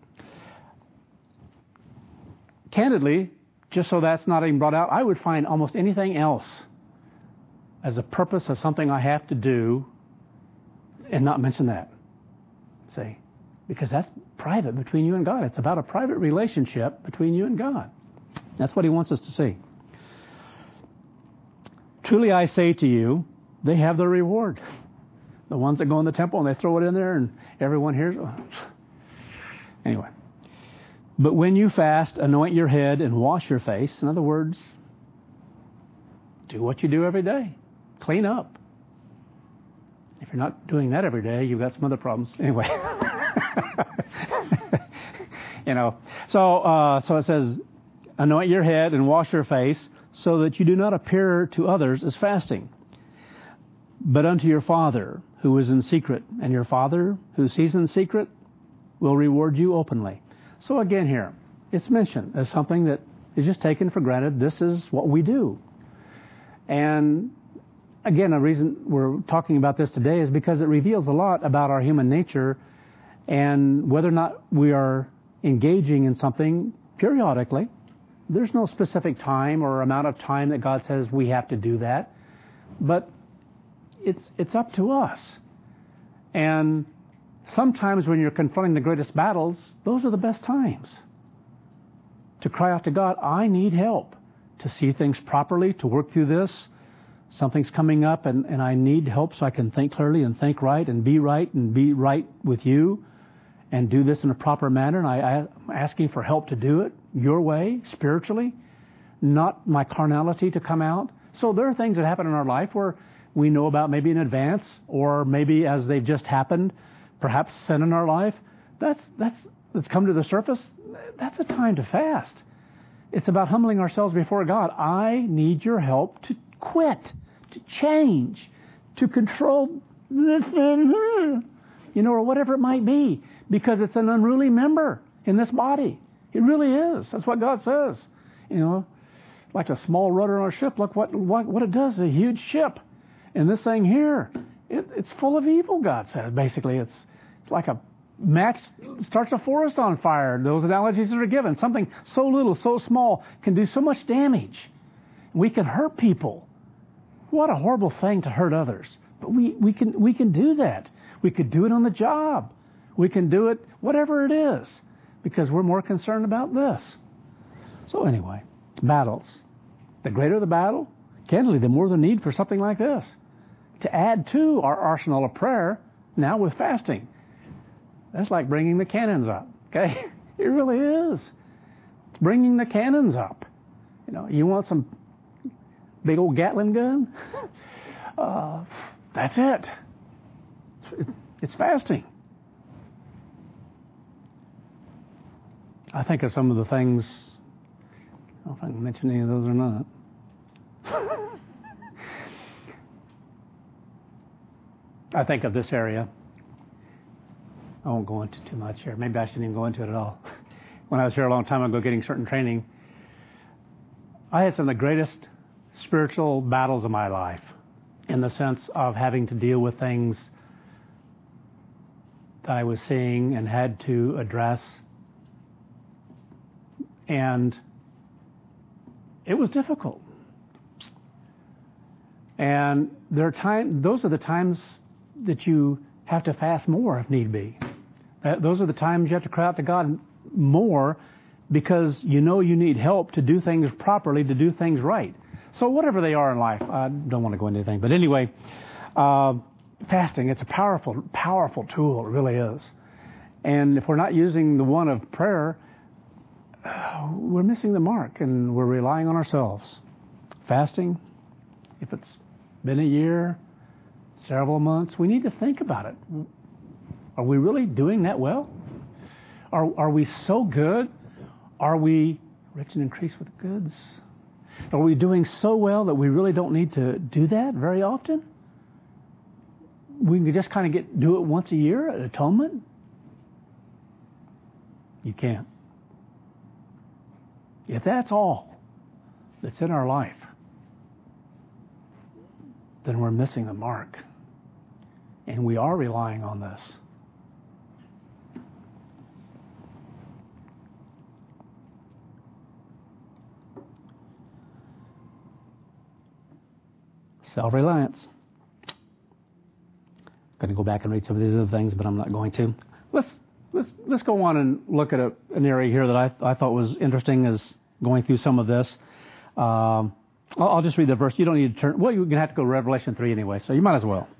[SPEAKER 1] Candidly, just so that's not even brought out, I would find almost anything else as a purpose of something I have to do and not mention that. See? Because that's private between you and God. It's about a private relationship between you and God. That's what He wants us to see. Truly I say to you, they have their reward. The ones that go in the temple and they throw it in there and everyone hears. Anyway. But when you fast, anoint your head and wash your face. In other words, do what you do every day. Clean up. If you're not doing that every day, you've got some other problems. Anyway. You know. So, uh, so it says, anoint your head and wash your face, so that you do not appear to others as fasting, but unto your Father who is in secret. And your Father who sees in secret will reward you openly. So again here, it's mentioned as something that is just taken for granted. This is what we do. And again, a reason we're talking about this today is because it reveals a lot about our human nature and whether or not we are engaging in something periodically. There's no specific time or amount of time that God says we have to do that. But it's it's up to us. And sometimes when you're confronting the greatest battles, those are the best times. to cry out to God, I need help to see things properly, to work through this. Something's coming up and, and I need help so I can think clearly and think right and be right and be right with you and do this in a proper manner. And I, I'm asking for help to do it your way, spiritually, not my carnality to come out. So there are things that happen in our life where we know about maybe in advance or maybe as they've just happened, perhaps sin in our life. That's, that's, that's come to the surface. That's a time to fast. It's about humbling ourselves before God. I need your help to quit, to change, to control this and that, you know, or whatever it might be, because it's an unruly member in this body. It really is. That's what God says. You know, like a small rudder on a ship. Look what what, what it does. A huge ship, and this thing here, it, it's full of evil. God says basically, it's it's like a match starts a forest on fire. Those analogies that are given. Something so little, so small, can do so much damage. We can hurt people. What a horrible thing to hurt others. But we, we can we can do that. We could do it on the job. We can do it whatever it is, because we're more concerned about this. So anyway, battles. The greater the battle, candidly, the more the need for something like this. To add to our arsenal of prayer, now with fasting. That's like bringing the cannons up, okay? It really is. It's bringing the cannons up. You know, you want some big old Gatling gun? uh, that's it. It's, it's fasting. I think of some of the things, I don't know if I can mention any of those or not. I think of this area. I won't go into too much here. Maybe I shouldn't even go into it at all. When I was here a long time ago getting certain training, I had some of the greatest spiritual battles of my life, in the sense of having to deal with things that I was seeing and had to address. And it was difficult. And there are time, those are the times that you have to fast more if need be. Uh, those are the times you have to cry out to God more, because you know you need help to do things properly, to do things right. So whatever they are in life, I don't want to go into anything. But anyway, uh, fasting, it's a powerful, powerful tool. It really is. And if we're not using the one of prayer, uh, we're missing the mark and we're relying on ourselves. Fasting, if it's been a year, several months, we need to think about it. Are we really doing that well? Are, are we so good? Are we rich and increased with goods? Are we doing so well that we really don't need to do that very often? We can just kind of get do it once a year at atonement? You can't. If that's all that's in our life, then we're missing the mark. And we are relying on this. Self-reliance. Going to go back and read some of these other things, but I'm not going to. Let's let's let's go on and look at a, an area here that I I thought was interesting as going through some of this. Um, I'll, I'll just read the verse. You don't need to turn. Well, you're going to have to go to Revelation three anyway, so you might as well.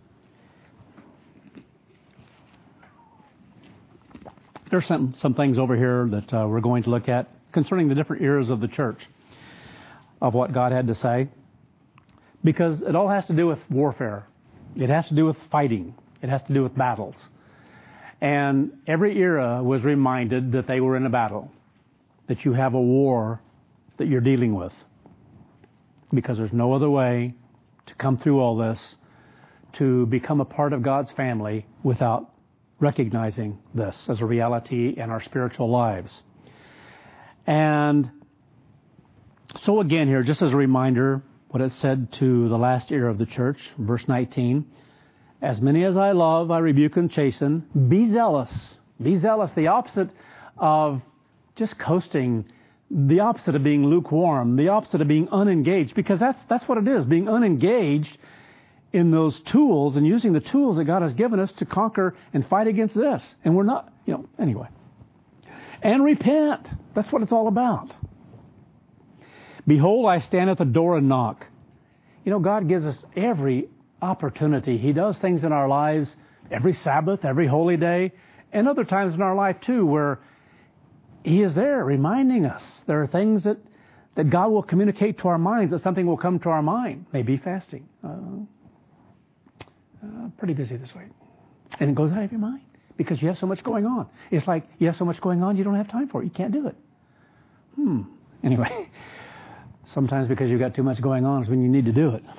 [SPEAKER 1] There's some some things over here that uh, we're going to look at concerning the different eras of the church, of what God had to say. Because it all has to do with warfare. It has to do with fighting. It has to do with battles. And every era was reminded that they were in a battle, that you have a war that you're dealing with. Because there's no other way to come through all this, to become a part of God's family without recognizing this as a reality in our spiritual lives. And so again here, just as a reminder, what it said to the last era of the church, verse nineteen, as many as I love, I rebuke and chasten. Be zealous. Be zealous, the opposite of just coasting, the opposite of being lukewarm, the opposite of being unengaged, because that's that's what it is, being unengaged in those tools and using the tools that God has given us to conquer and fight against this. And we're not, you know, anyway. and repent. That's what it's all about. Behold, I stand at the door and knock. You know, God gives us every opportunity. He does things in our lives every Sabbath, every holy day, and other times in our life too, where He is there reminding us. There are things that, that God will communicate to our minds, that something will come to our mind. Maybe fasting. Uh, uh, pretty busy this week. And it goes out of your mind because you have so much going on. It's like you have so much going on, you don't have time for it. You can't do it. Hmm. Anyway, sometimes because you've got too much going on is when you need to do it.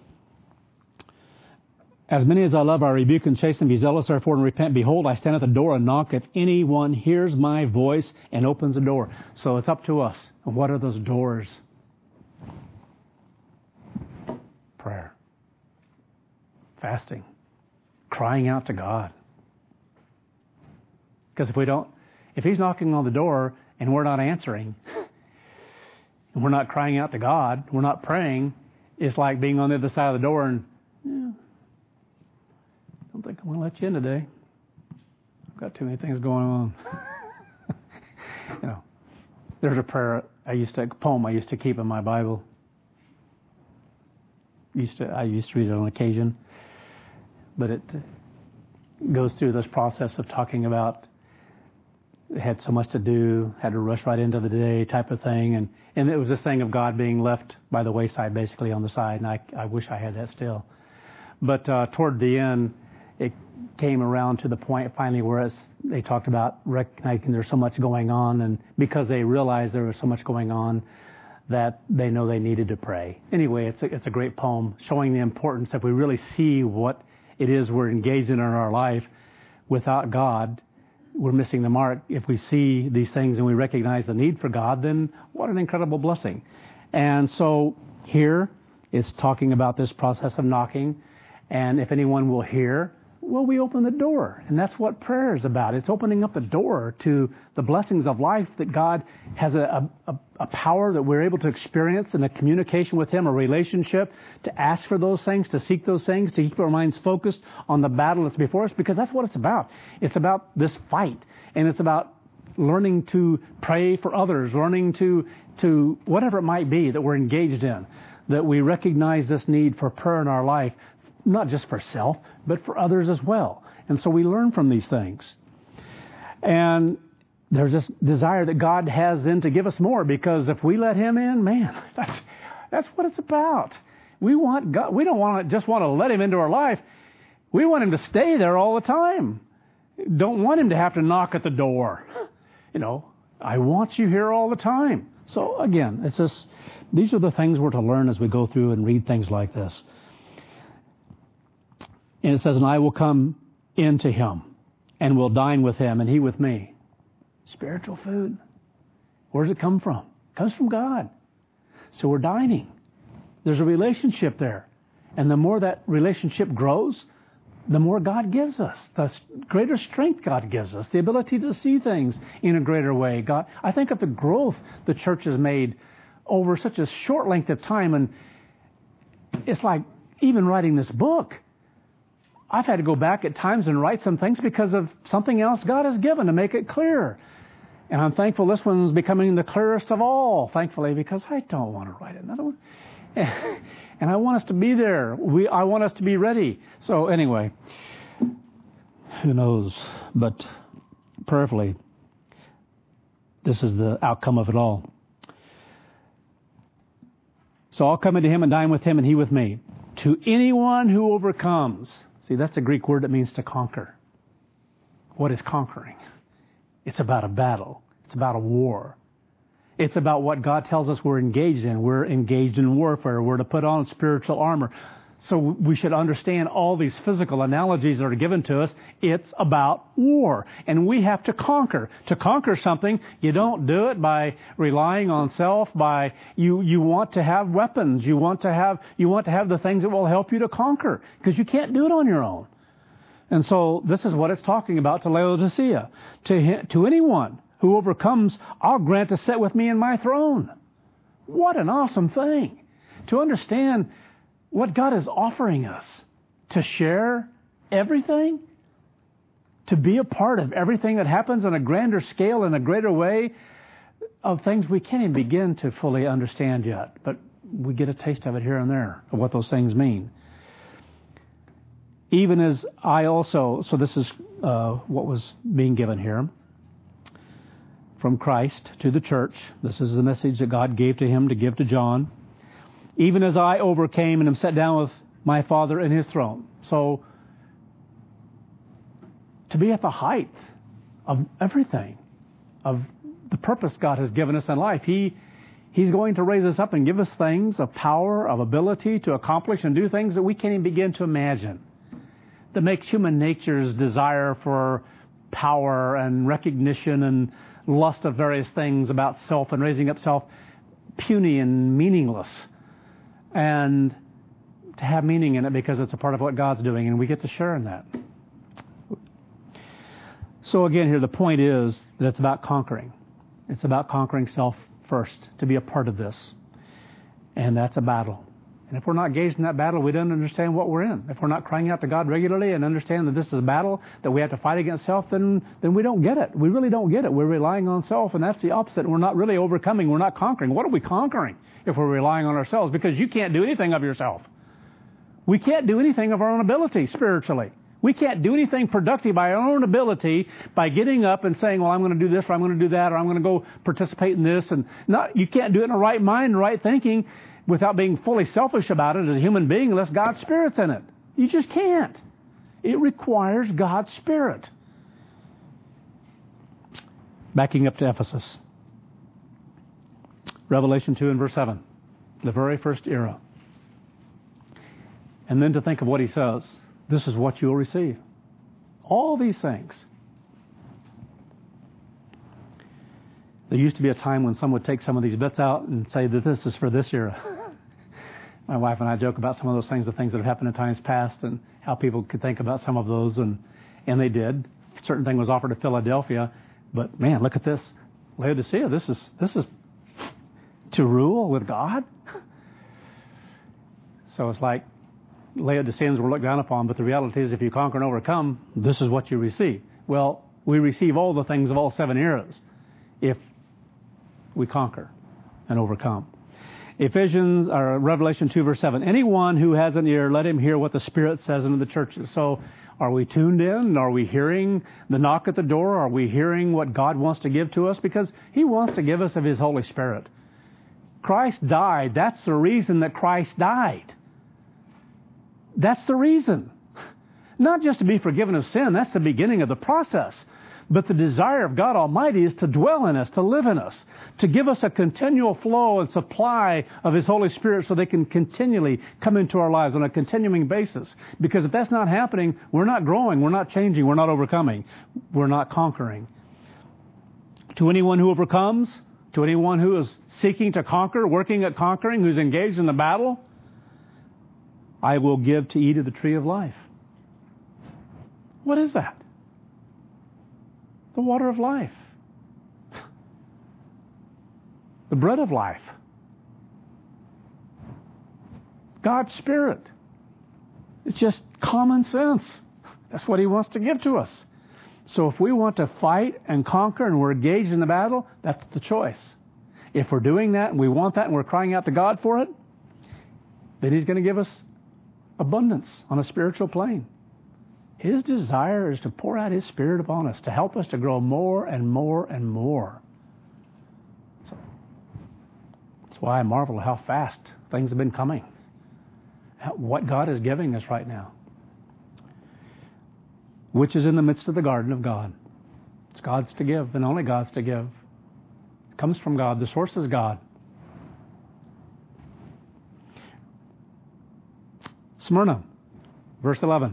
[SPEAKER 1] As many as I love, I rebuke and chasten. Be zealous, therefore, and repent. Behold, I stand at the door and knock. If anyone hears my voice and opens the door. So it's up to us. And what are those doors? Prayer. Fasting. Crying out to God. Because if we don't, if He's knocking on the door and we're not answering, and we're not crying out to God, we're not praying, it's like being on the other side of the door and, yeah, I don't think I'm going to let you in today. I've got too many things going on. You know, there's a prayer I used to, a poem I used to keep in my Bible. Used to, I used to read it on occasion, but it goes through this process of talking about had so much to do, had to rush right into the day type of thing, and and it was this thing of God being left by the wayside, basically on the side, and I I wish I had that still, but uh, toward the end. It came around to the point finally where it's, they talked about recognizing there's so much going on, and because they realized there was so much going on that they know they needed to pray. Anyway, it's a, it's a great poem showing the importance if we really see what it is we're engaged in in our life. Without God, we're missing the mark. If we see these things and we recognize the need for God, then what an incredible blessing. And so here it's talking about this process of knocking, and if anyone will hear, well, we open the door, and that's what prayer is about. It's opening up the door to the blessings of life that God has a, a, a power that we're able to experience in a communication with Him, a relationship, to ask for those things, to seek those things, to keep our minds focused on the battle that's before us, because that's what it's about. It's about this fight, and it's about learning to pray for others, learning to, to whatever it might be that we're engaged in, that we recognize this need for prayer in our life, not just for self, but for others as well. And so we learn from these things. And there's this desire that God has then to give us more, because if we let Him in, man, that's, that's what it's about. We want God. We don't want to just want to let Him into our life. We want Him to stay there all the time. Don't want Him to have to knock at the door. You know, I want you here all the time. So again, it's just, these are the things we're to learn as we go through and read things like this. And it says, and I will come into Him and will dine with Him and He with me. Spiritual food. Where does it come from? It comes from God. So we're dining. There's a relationship there. And the more that relationship grows, the more God gives us. The greater strength God gives us. The ability to see things in a greater way. God, I think of the growth the church has made over such a short length of time. And it's like even writing this book, I've had to go back at times and write some things because of something else God has given to make it clear. And I'm thankful this one's becoming the clearest of all, thankfully, because I don't want to write another one. And I want us to be there. We, I want us to be ready. So anyway, who knows? But prayerfully, this is the outcome of it all. So I'll come into Him and dine with Him and He with me. To anyone who overcomes. See, that's a Greek word that means to conquer. What is conquering? It's about a battle. It's about a war. It's about what God tells us we're engaged in. We're engaged in warfare. We're to put on spiritual armor. So we should understand all these physical analogies that are given to us. It's about war. And we have to conquer. To conquer something, you don't do it by relying on self, by you you want to have weapons. You want to have you want to have the things that will help you to conquer, because you can't do it on your own. And so this is what it's talking about to Laodicea. To to anyone who overcomes, I'll grant to sit with me in my throne. What an awesome thing. To understand what God is offering us, to share everything. to be a part of everything that happens on a grander scale, in a greater way, of things we can't even begin to fully understand yet. But we get a taste of it here and there, of what those things mean. Even as I also, so this is uh, what was being given here from Christ to the church. This is the message that God gave to him to give to John. Even as I overcame and am set down with my Father in his throne. So, to be at the height of everything, of the purpose God has given us in life, He He's going to raise us up and give us things of power, of ability to accomplish and do things that we can't even begin to imagine. That makes human nature's desire for power and recognition and lust of various things about self and raising up self puny and meaningless. And to have meaning in it because it's a part of what God's doing, and we get to share in that. So again here, the point is that it's about conquering. It's about conquering self first, to be a part of this. And that's a battle. And if we're not engaged in that battle, we don't understand what we're in. If we're not crying out to God regularly and understand that this is a battle, that we have to fight against self, then, then we don't get it. We really don't get it. We're relying on self, and that's the opposite. We're not really overcoming. We're not conquering. What are we conquering if we're relying on ourselves? Because you can't do anything of yourself. We can't do anything of our own ability spiritually. We can't do anything productive by our own ability by getting up and saying, well, I'm going to do this, or I'm going to do that, or I'm going to go participate in this. And not, you can't do it in the right mind and right thinking without being fully selfish about it as a human being unless God's Spirit's in it. You just can't. It requires God's Spirit. Backing up to Ephesus. Revelation two and verse seven. The very first era. And then to think of what he says. This is what you'll receive. All these things. There used to be a time when some would take some of these bits out and say that this is for this era. My wife and I joke about some of those things, the things that have happened in times past, and how people could think about some of those, and and they did. A certain thing was offered to Philadelphia, but man, look at this. Laodicea, this is this is to rule with God? So it's like Laodiceans were looked down upon, but the reality is if you conquer and overcome, this is what you receive. Well, we receive all the things of all seven eras if we conquer and overcome. Ephesians or Revelation two verse seven. Anyone who has an ear, let him hear what the Spirit says unto the churches. So are we tuned in? Are we hearing the knock at the door? Are we hearing what God wants to give to us? Because He wants to give us of His Holy Spirit. Christ died. That's the reason that Christ died. That's the reason. Not just to be forgiven of sin. That's the beginning of the process. But the desire of God Almighty is to dwell in us, to live in us, to give us a continual flow and supply of His Holy Spirit so they can continually come into our lives on a continuing basis. Because if that's not happening, we're not growing, we're not changing, we're not overcoming, we're not conquering. To anyone who overcomes, to anyone who is seeking to conquer, working at conquering, who's engaged in the battle, I will give to eat of the tree of life. What is that? The water of life. The bread of life. God's Spirit. It's just common sense. That's what He wants to give to us. So if we want to fight and conquer and we're engaged in the battle, that's the choice. If we're doing that and we want that and we're crying out to God for it, then He's going to give us abundance on a spiritual plane. His desire is to pour out His Spirit upon us, to help us to grow more and more and more. So, that's why I marvel how fast things have been coming. What God is giving us right now. Which is in the midst of the garden of God. It's God's to give, and only God's to give. It comes from God. The source is God. Smyrna, verse eleven.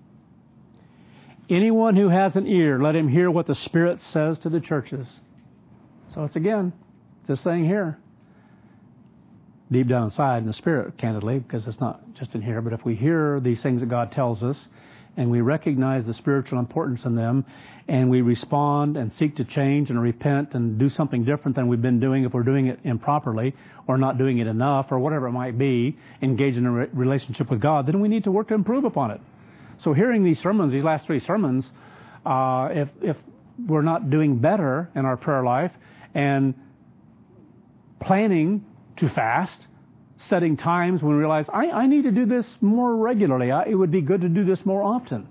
[SPEAKER 1] Anyone who has an ear, let him hear what the Spirit says to the churches. So it's again, it's this thing here. Deep down inside in the Spirit, candidly, because it's not just in here, but if we hear these things that God tells us, and we recognize the spiritual importance in them, and we respond and seek to change and repent and do something different than we've been doing if we're doing it improperly or not doing it enough or whatever it might be, engage in a re- relationship with God, then we need to work to improve upon it. So hearing these sermons, these last three sermons, uh, if, if we're not doing better in our prayer life and planning to fast, setting times when we realize, I, I need to do this more regularly. I, it would be good to do this more often.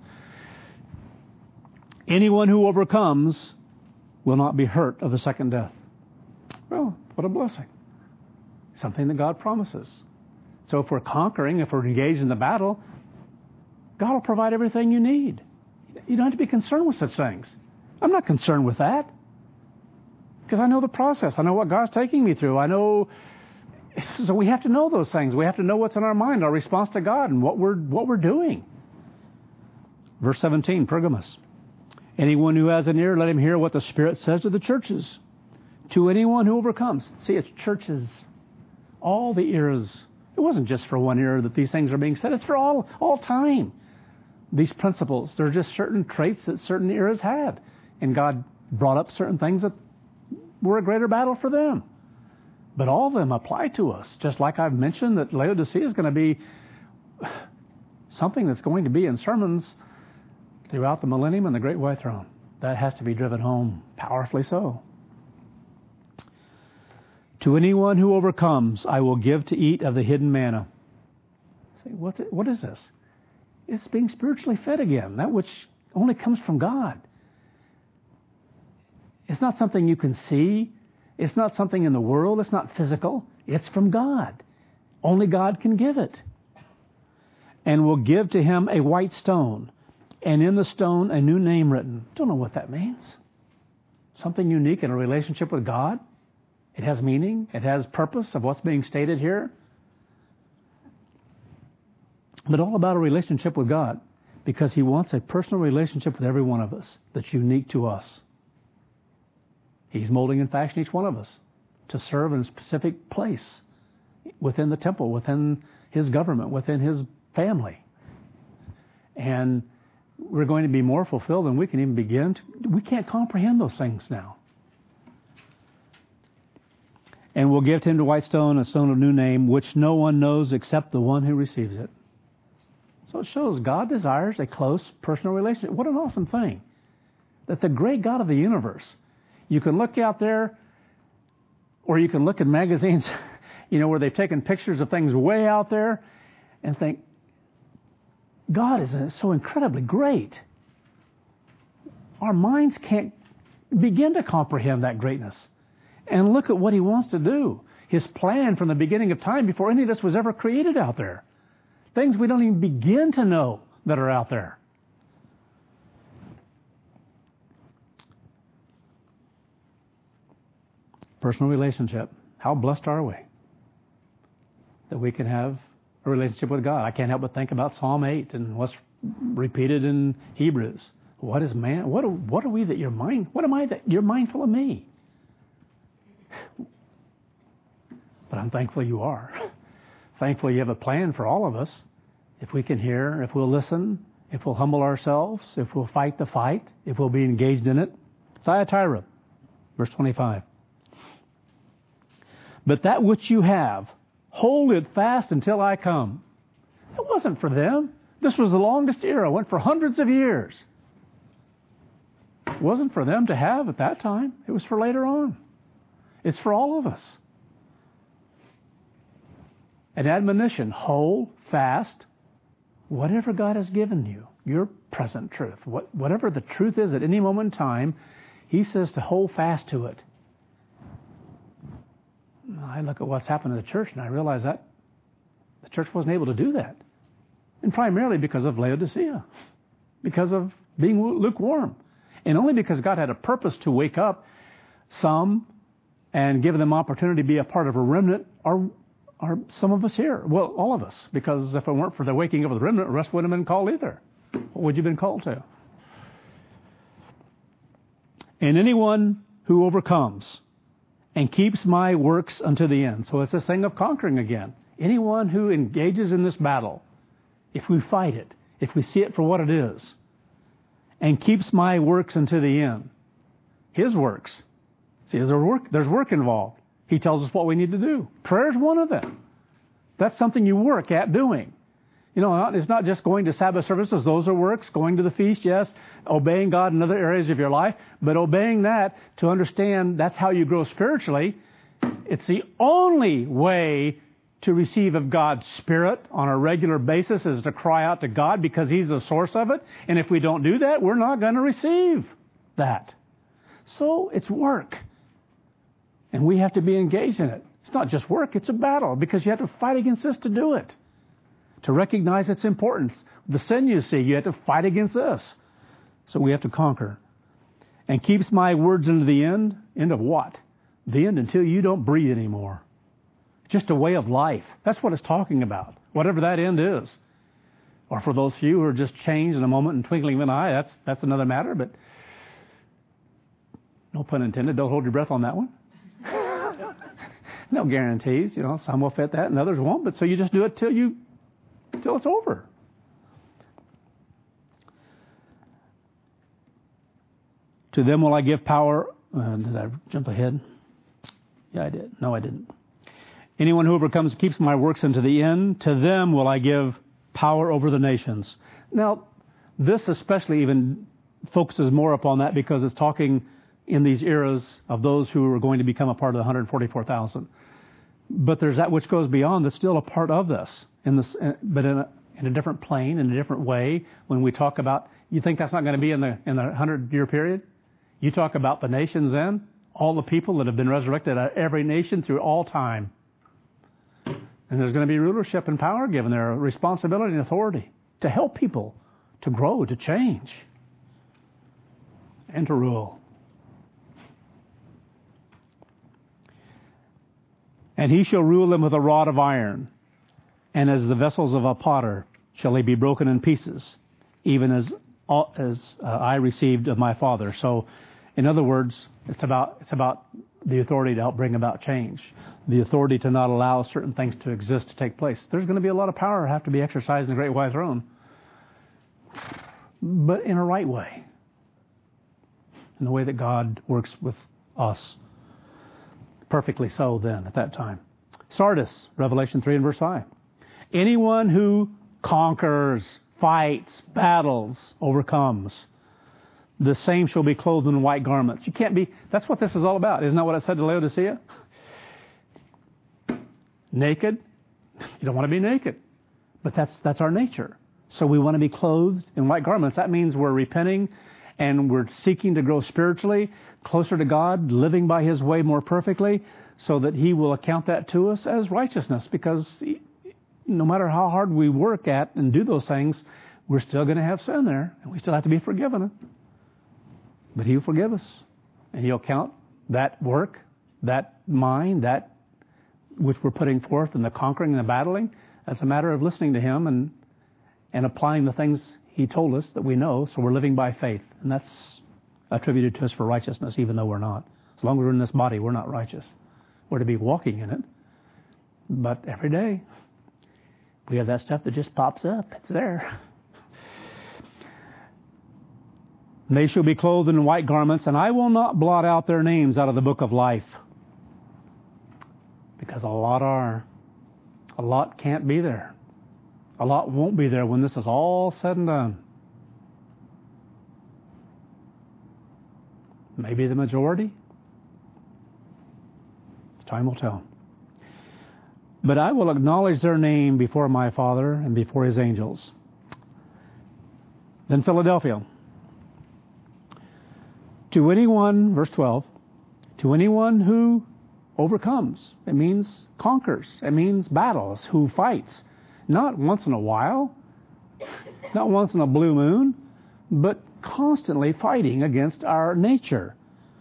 [SPEAKER 1] Anyone who overcomes will not be hurt of the second death. Well, what a blessing. Something that God promises. So if we're conquering, if we're engaged in the battle, God will provide everything you need. You don't have to be concerned with such things. I'm not concerned with that. Because I know the process. I know what God's taking me through. I know. So we have to know those things. We have to know what's in our mind, our response to God, and what we're what we're doing. Verse seventeen, Pergamos. Anyone who has an ear, let him hear what the Spirit says to the churches. To anyone who overcomes. See, it's churches. All the ears. It wasn't just for one ear that these things are being said. It's for all all time. These principles, they're just certain traits that certain eras had. And God brought up certain things that were a greater battle for them. But all of them apply to us. Just like I've mentioned that Laodicea is going to be something that's going to be in sermons throughout the millennium and the Great White Throne. That has to be driven home, powerfully so. To anyone who overcomes, I will give to eat of the hidden manna. Say, what, the, what is this? It's being spiritually fed again, that which only comes from God. It's not something you can see. It's not something in the world. It's not physical. It's from God. Only God can give it. And will give to him a white stone, and in the stone a new name written. Don't know what that means. Something unique in a relationship with God. It has meaning. It has purpose of what's being stated here. But all about a relationship with God, because he wants a personal relationship with every one of us that's unique to us. He's molding and fashioning each one of us to serve in a specific place within the temple, within his government, within his family. And we're going to be more fulfilled than we can even begin to. We can't comprehend those things now. And will give to him the white stone, a stone of new name, which no one knows except the one who receives it. So it shows God desires a close personal relationship. What an awesome thing. That the great God of the universe, you can look out there, or you can look in magazines, you know, where they've taken pictures of things way out there and think, God is so incredibly great. Our minds can't begin to comprehend that greatness. And look at what he wants to do. His plan from the beginning of time before any of this was ever created out there. Things we don't even begin to know that are out there. Personal relationship. How blessed are we that we can have a relationship with God? I can't help but think about Psalm eight and what's repeated in Hebrews. What is man? What are, what are we that you're mind? What am I that you're mindful of me? But I'm thankful you are. Thankful you have a plan for all of us. If we can hear, if we'll listen, if we'll humble ourselves, if we'll fight the fight, if we'll be engaged in it. Thyatira, verse twenty-five. But that which you have, hold it fast until I come. It wasn't for them. This was the longest era. It went for hundreds of years. It wasn't for them to have at that time. It was for later on. It's for all of us. An admonition, hold fast whatever God has given you, your present truth. What, whatever the truth is at any moment in time, he says to hold fast to it. I look at what's happened to the church and I realize that the church wasn't able to do that. And primarily because of Laodicea, because of being lukewarm. And only because God had a purpose to wake up some and give them opportunity to be a part of a remnant are are some of us here. Well, all of us. Because if it weren't for the waking up of the remnant, the rest wouldn't have been called either. What would you have been called to? And anyone who overcomes and keeps my works unto the end. So it's this thing of conquering again. Anyone who engages in this battle, if we fight it, if we see it for what it is, and keeps my works unto the end, his works. See, there's work, there's work involved. He tells us what we need to do. Prayer is one of them. That's something you work at doing. You know, it's not just going to Sabbath services. Those are works. Going to the feast, yes. Obeying God in other areas of your life. But obeying that to understand that's how you grow spiritually. It's the only way to receive of God's Spirit on a regular basis is to cry out to God because He's the source of it. And if we don't do that, we're not going to receive that. So it's work. And we have to be engaged in it. It's not just work, it's a battle because you have to fight against this to do it. To recognize its importance. The sin you see, you have to fight against this. So we have to conquer. And keeps my words into the end. End of what? The end until you don't breathe anymore. Just a way of life. That's what it's talking about. Whatever that end is. Or for those few who are just changed in a moment and twinkling of an eye, that's that's another matter. But no pun intended. Don't hold your breath on that one. No guarantees. You know, some will fit that and others won't. But so you just do it till you till it's over. To them will I give power. Uh, did I jump ahead? Yeah, I did. No, I didn't. Anyone who overcomes keeps my works unto the end. To them will I give power over the nations. Now, this especially even focuses more upon that because it's talking in these eras of those who are going to become a part of the one hundred forty-four thousand. But there's that which goes beyond that's still a part of this, in this, but in a, in a different plane, in a different way. When we talk about, you think that's not going to be in the in the hundred-year period? You talk about the nations then, all the people that have been resurrected out of every nation through all time. And there's going to be rulership and power given there, responsibility and authority to help people to grow, to change, and to rule. And he shall rule them with a rod of iron, and as the vessels of a potter shall they be broken in pieces, even as as uh, I received of my Father. So, in other words, it's about it's about the authority to help bring about change, the authority to not allow certain things to exist to take place. There's going to be a lot of power have to be exercised in the great white throne, but in a right way, in the way that God works with us. Perfectly so then at that time. Sardis, Revelation three and verse five. Anyone who conquers, fights, battles, overcomes, the same shall be clothed in white garments. You can't be, that's what this is all about. Isn't that what it said to Laodicea? Naked? You don't want to be naked. But that's that's our nature. So we want to be clothed in white garments. That means we're repenting and we're seeking to grow spiritually, closer to God, living by His way more perfectly, so that He will account that to us as righteousness. Because no matter how hard we work at and do those things, we're still going to have sin there, and we still have to be forgiven. But He'll forgive us, and He'll count that work, that mind, that which we're putting forth in the conquering and the battling, as a matter of listening to Him and and applying the things He told us that we know, so we're living by faith. And that's attributed to us for righteousness, even though we're not. As long as we're in this body, we're not righteous. We're to be walking in it. But every day, we have that stuff that just pops up. It's there. They shall be clothed in white garments, and I will not blot out their names out of the book of life. Because a lot are. A lot can't be there. A lot won't be there when this is all said and done. Maybe the majority. Time will tell. But I will acknowledge their name before my Father and before His angels. Then Philadelphia. To anyone, verse twelve, to anyone who overcomes, it means conquers, it means battles, who fights. Not once in a while, not once in a blue moon, but constantly fighting against our nature.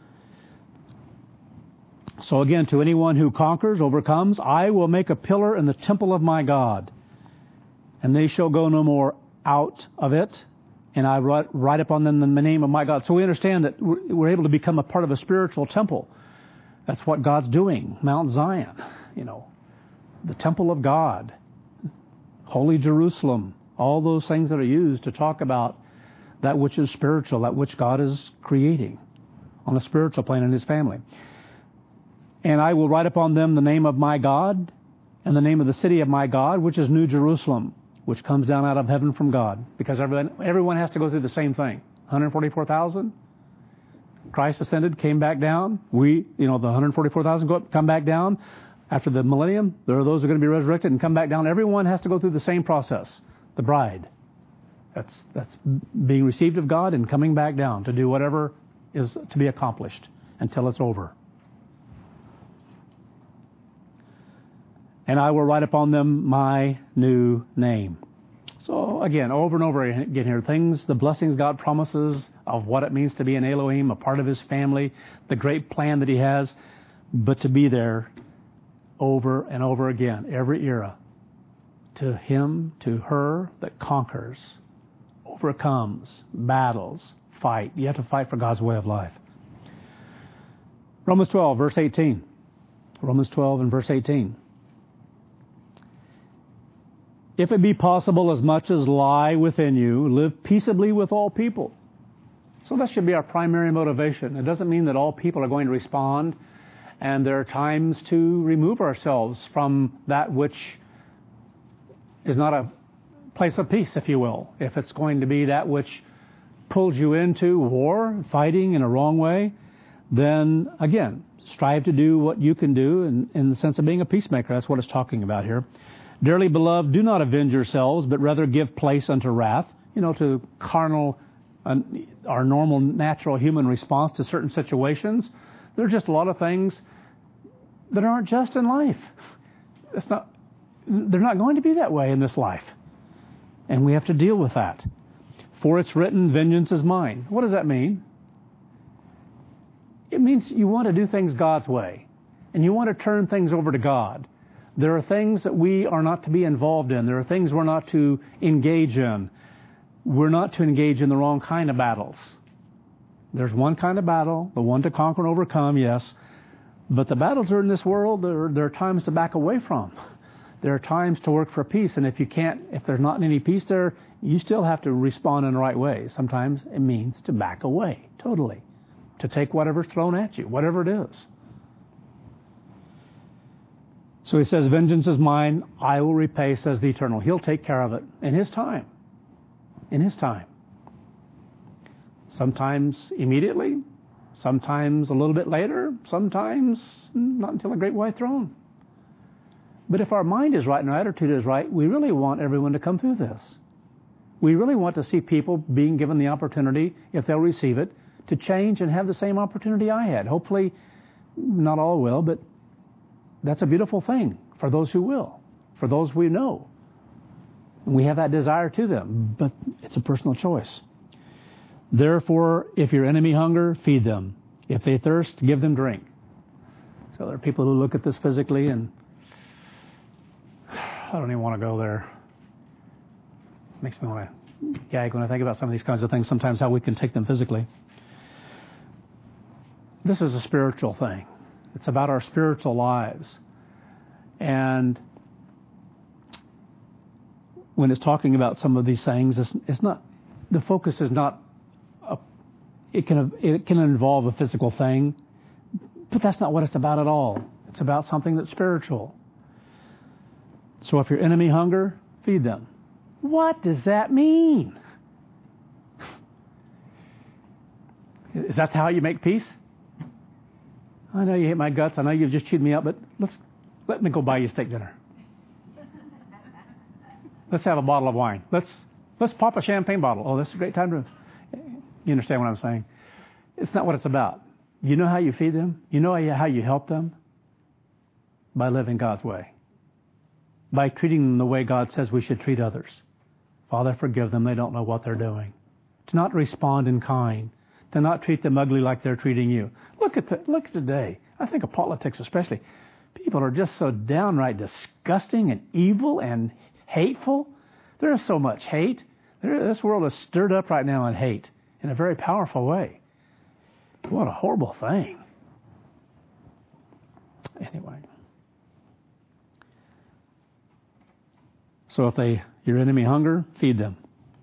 [SPEAKER 1] So again, to anyone who conquers, overcomes, I will make a pillar in the temple of my God, and they shall go no more out of it, and I write, write upon them the name of my God. So we understand that we're able to become a part of a spiritual temple. That's what God's doing. Mount Zion, you know, the temple of God, Holy Jerusalem, all those things that are used to talk about that which is spiritual, that which God is creating on a spiritual plane in His family. And I will write upon them the name of my God and the name of the city of my God, which is New Jerusalem, which comes down out of heaven from God. Because everyone, everyone has to go through the same thing. one hundred forty-four thousand. Christ ascended, came back down. We, you know, the one hundred forty-four thousand go up, come back down. After the millennium, there are those who are going to be resurrected and come back down. Everyone has to go through the same process. The bride. That's, that's being received of God and coming back down to do whatever is to be accomplished until it's over. And I will write upon them my new name. So again, over and over again here, things, the blessings God promises of what it means to be an Elohim, a part of His family, the great plan that He has, but to be there over and over again, every era, to him, to her that conquers, overcomes, battles, fight. You have to fight for God's way of life. Romans twelve, verse eighteen. Romans twelve and verse eighteen. If it be possible, as much as lie within you, live peaceably with all people. So that should be our primary motivation. It doesn't mean that all people are going to respond, and there are times to remove ourselves from that which is not a place of peace, if you will. If it's going to be that which pulls you into war, fighting in a wrong way, then again, strive to do what you can do in, in the sense of being a peacemaker. That's what it's talking about here. Dearly beloved, do not avenge yourselves, but rather give place unto wrath, you know, to carnal, uh, our normal, natural human response to certain situations. There are just a lot of things that aren't just in life. It's not, they're not going to be that way in this life. And we have to deal with that. For it's written, vengeance is mine. What does that mean? It means you want to do things God's way. And you want to turn things over to God. There are things that we are not to be involved in. There are things we're not to engage in. We're not to engage in the wrong kind of battles. There's one kind of battle, the one to conquer and overcome, yes. But the battles are in this world, there, there are times to back away from. There are times to work for peace. And if you can't, if there's not any peace there, you still have to respond in the right way. Sometimes it means to back away, totally. To take whatever's thrown at you, whatever it is. So he says, vengeance is mine, I will repay, says the Eternal. He'll take care of it in His time. In His time. Sometimes immediately, sometimes a little bit later, sometimes not until a great white throne. But if our mind is right and our attitude is right, we really want everyone to come through this. We really want to see people being given the opportunity, if they'll receive it, to change and have the same opportunity I had. Hopefully, not all will, but that's a beautiful thing for those who will, for those we know. We have that desire to them, but it's a personal choice. Therefore, if your enemy hunger, feed them. If they thirst, give them drink. So there are people who look at this physically, and I don't even want to go there. It makes me want to gag when I think about some of these kinds of things, sometimes how we can take them physically. This is a spiritual thing. It's about our spiritual lives. And when it's talking about some of these things, it's, it's not, the focus is not, a, it can it can involve a physical thing, but that's not what it's about at all. It's about something that's spiritual. So if your enemy hunger, feed them. What does that mean? Is that how you make peace? I know you hate my guts. I know you've just chewed me up, but let's let me go buy you a steak dinner. Let's have a bottle of wine. Let's let's pop a champagne bottle. Oh, this is a great time to... You understand what I'm saying? It's not what it's about. You know how you feed them? You know how you help them? By living God's way. By treating them the way God says we should treat others. Father, forgive them. They don't know what they're doing. To not respond in kind. To not treat them ugly like they're treating you. Look at the, look at today. I think of politics especially. People are just so downright disgusting and evil and hateful. There is so much hate. There, this world is stirred up right now in hate in a very powerful way. What a horrible thing. Anyway. So if they, your enemy hunger, feed them.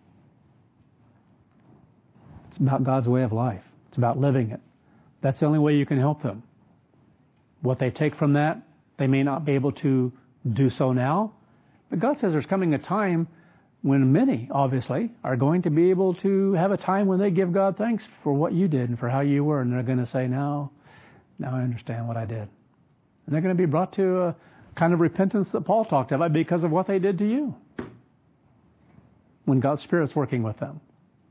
[SPEAKER 1] It's about God's way of life. It's about living it. That's the only way you can help them. What they take from that, they may not be able to do so now. But God says there's coming a time when many, obviously, are going to be able to have a time when they give God thanks for what you did and for how you were, and they're going to say, now, now I understand what I did. And they're going to be brought to a kind of repentance that Paul talked about because of what they did to you when God's Spirit's working with them.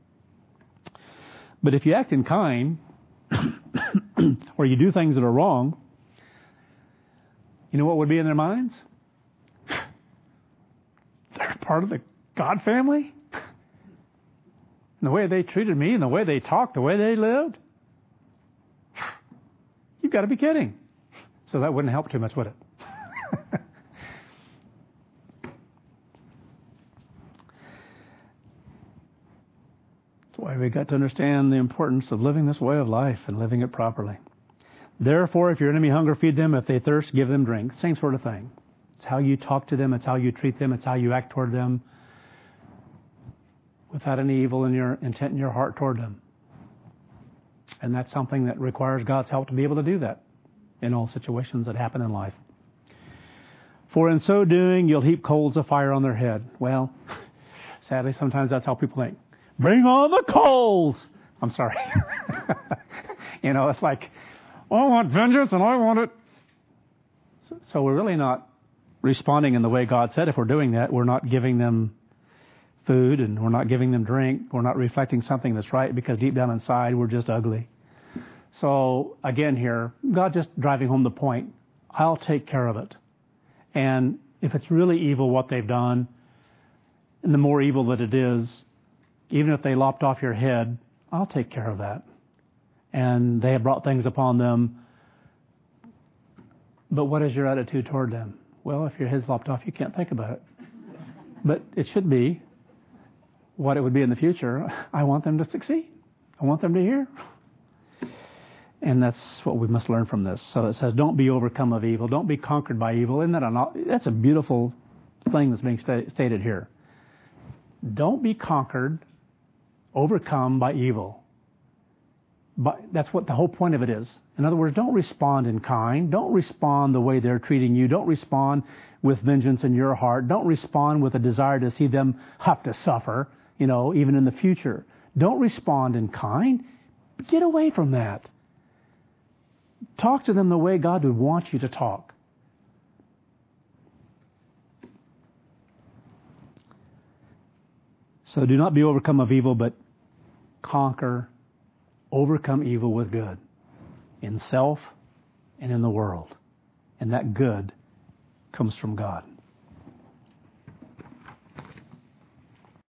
[SPEAKER 1] But if you act in kind, or you do things that are wrong, you know what would be in their minds? They're part of the God family? And the way they treated me, and the way they talked, the way they lived? You've got to be kidding. So that wouldn't help too much, would it? That's why we got to understand the importance of living this way of life and living it properly. Therefore, if your enemy hunger, feed them. If they thirst, give them drink. Same sort of thing. It's how you talk to them. It's how you treat them. It's how you act toward them without any evil in your intent in your heart toward them. And that's something that requires God's help to be able to do that in all situations that happen in life. For in so doing, you'll heap coals of fire on their head. Well, sadly, sometimes that's how people think. Bring on the coals! I'm sorry. You know, it's like, oh, I want vengeance and I want it. So we're really not responding in the way God said. If we're doing that, we're not giving them food and we're not giving them drink. We're not reflecting something that's right because deep down inside we're just ugly. So again here, God just driving home the point. I'll take care of it. And if it's really evil what they've done, and the more evil that it is, even if they lopped off your head, I'll take care of that. And they have brought things upon them. But what is your attitude toward them? Well, if your head's lopped off, you can't think about it. But it should be what it would be in the future. I want them to succeed. I want them to hear. And that's what we must learn from this. So it says, don't be overcome of evil. Don't be conquered by evil. Isn't that a, that's a beautiful thing that's being sta- stated here. Don't be conquered, overcome by evil. But that's what the whole point of it is. In other words, don't respond in kind. Don't respond the way they're treating you. Don't respond with vengeance in your heart. Don't respond with a desire to see them have to suffer, you know, even in the future. Don't respond in kind. Get away from that. Talk to them the way God would want you to talk. So do not be overcome of evil, but conquer, overcome evil with good in self and in the world. And that good comes from God.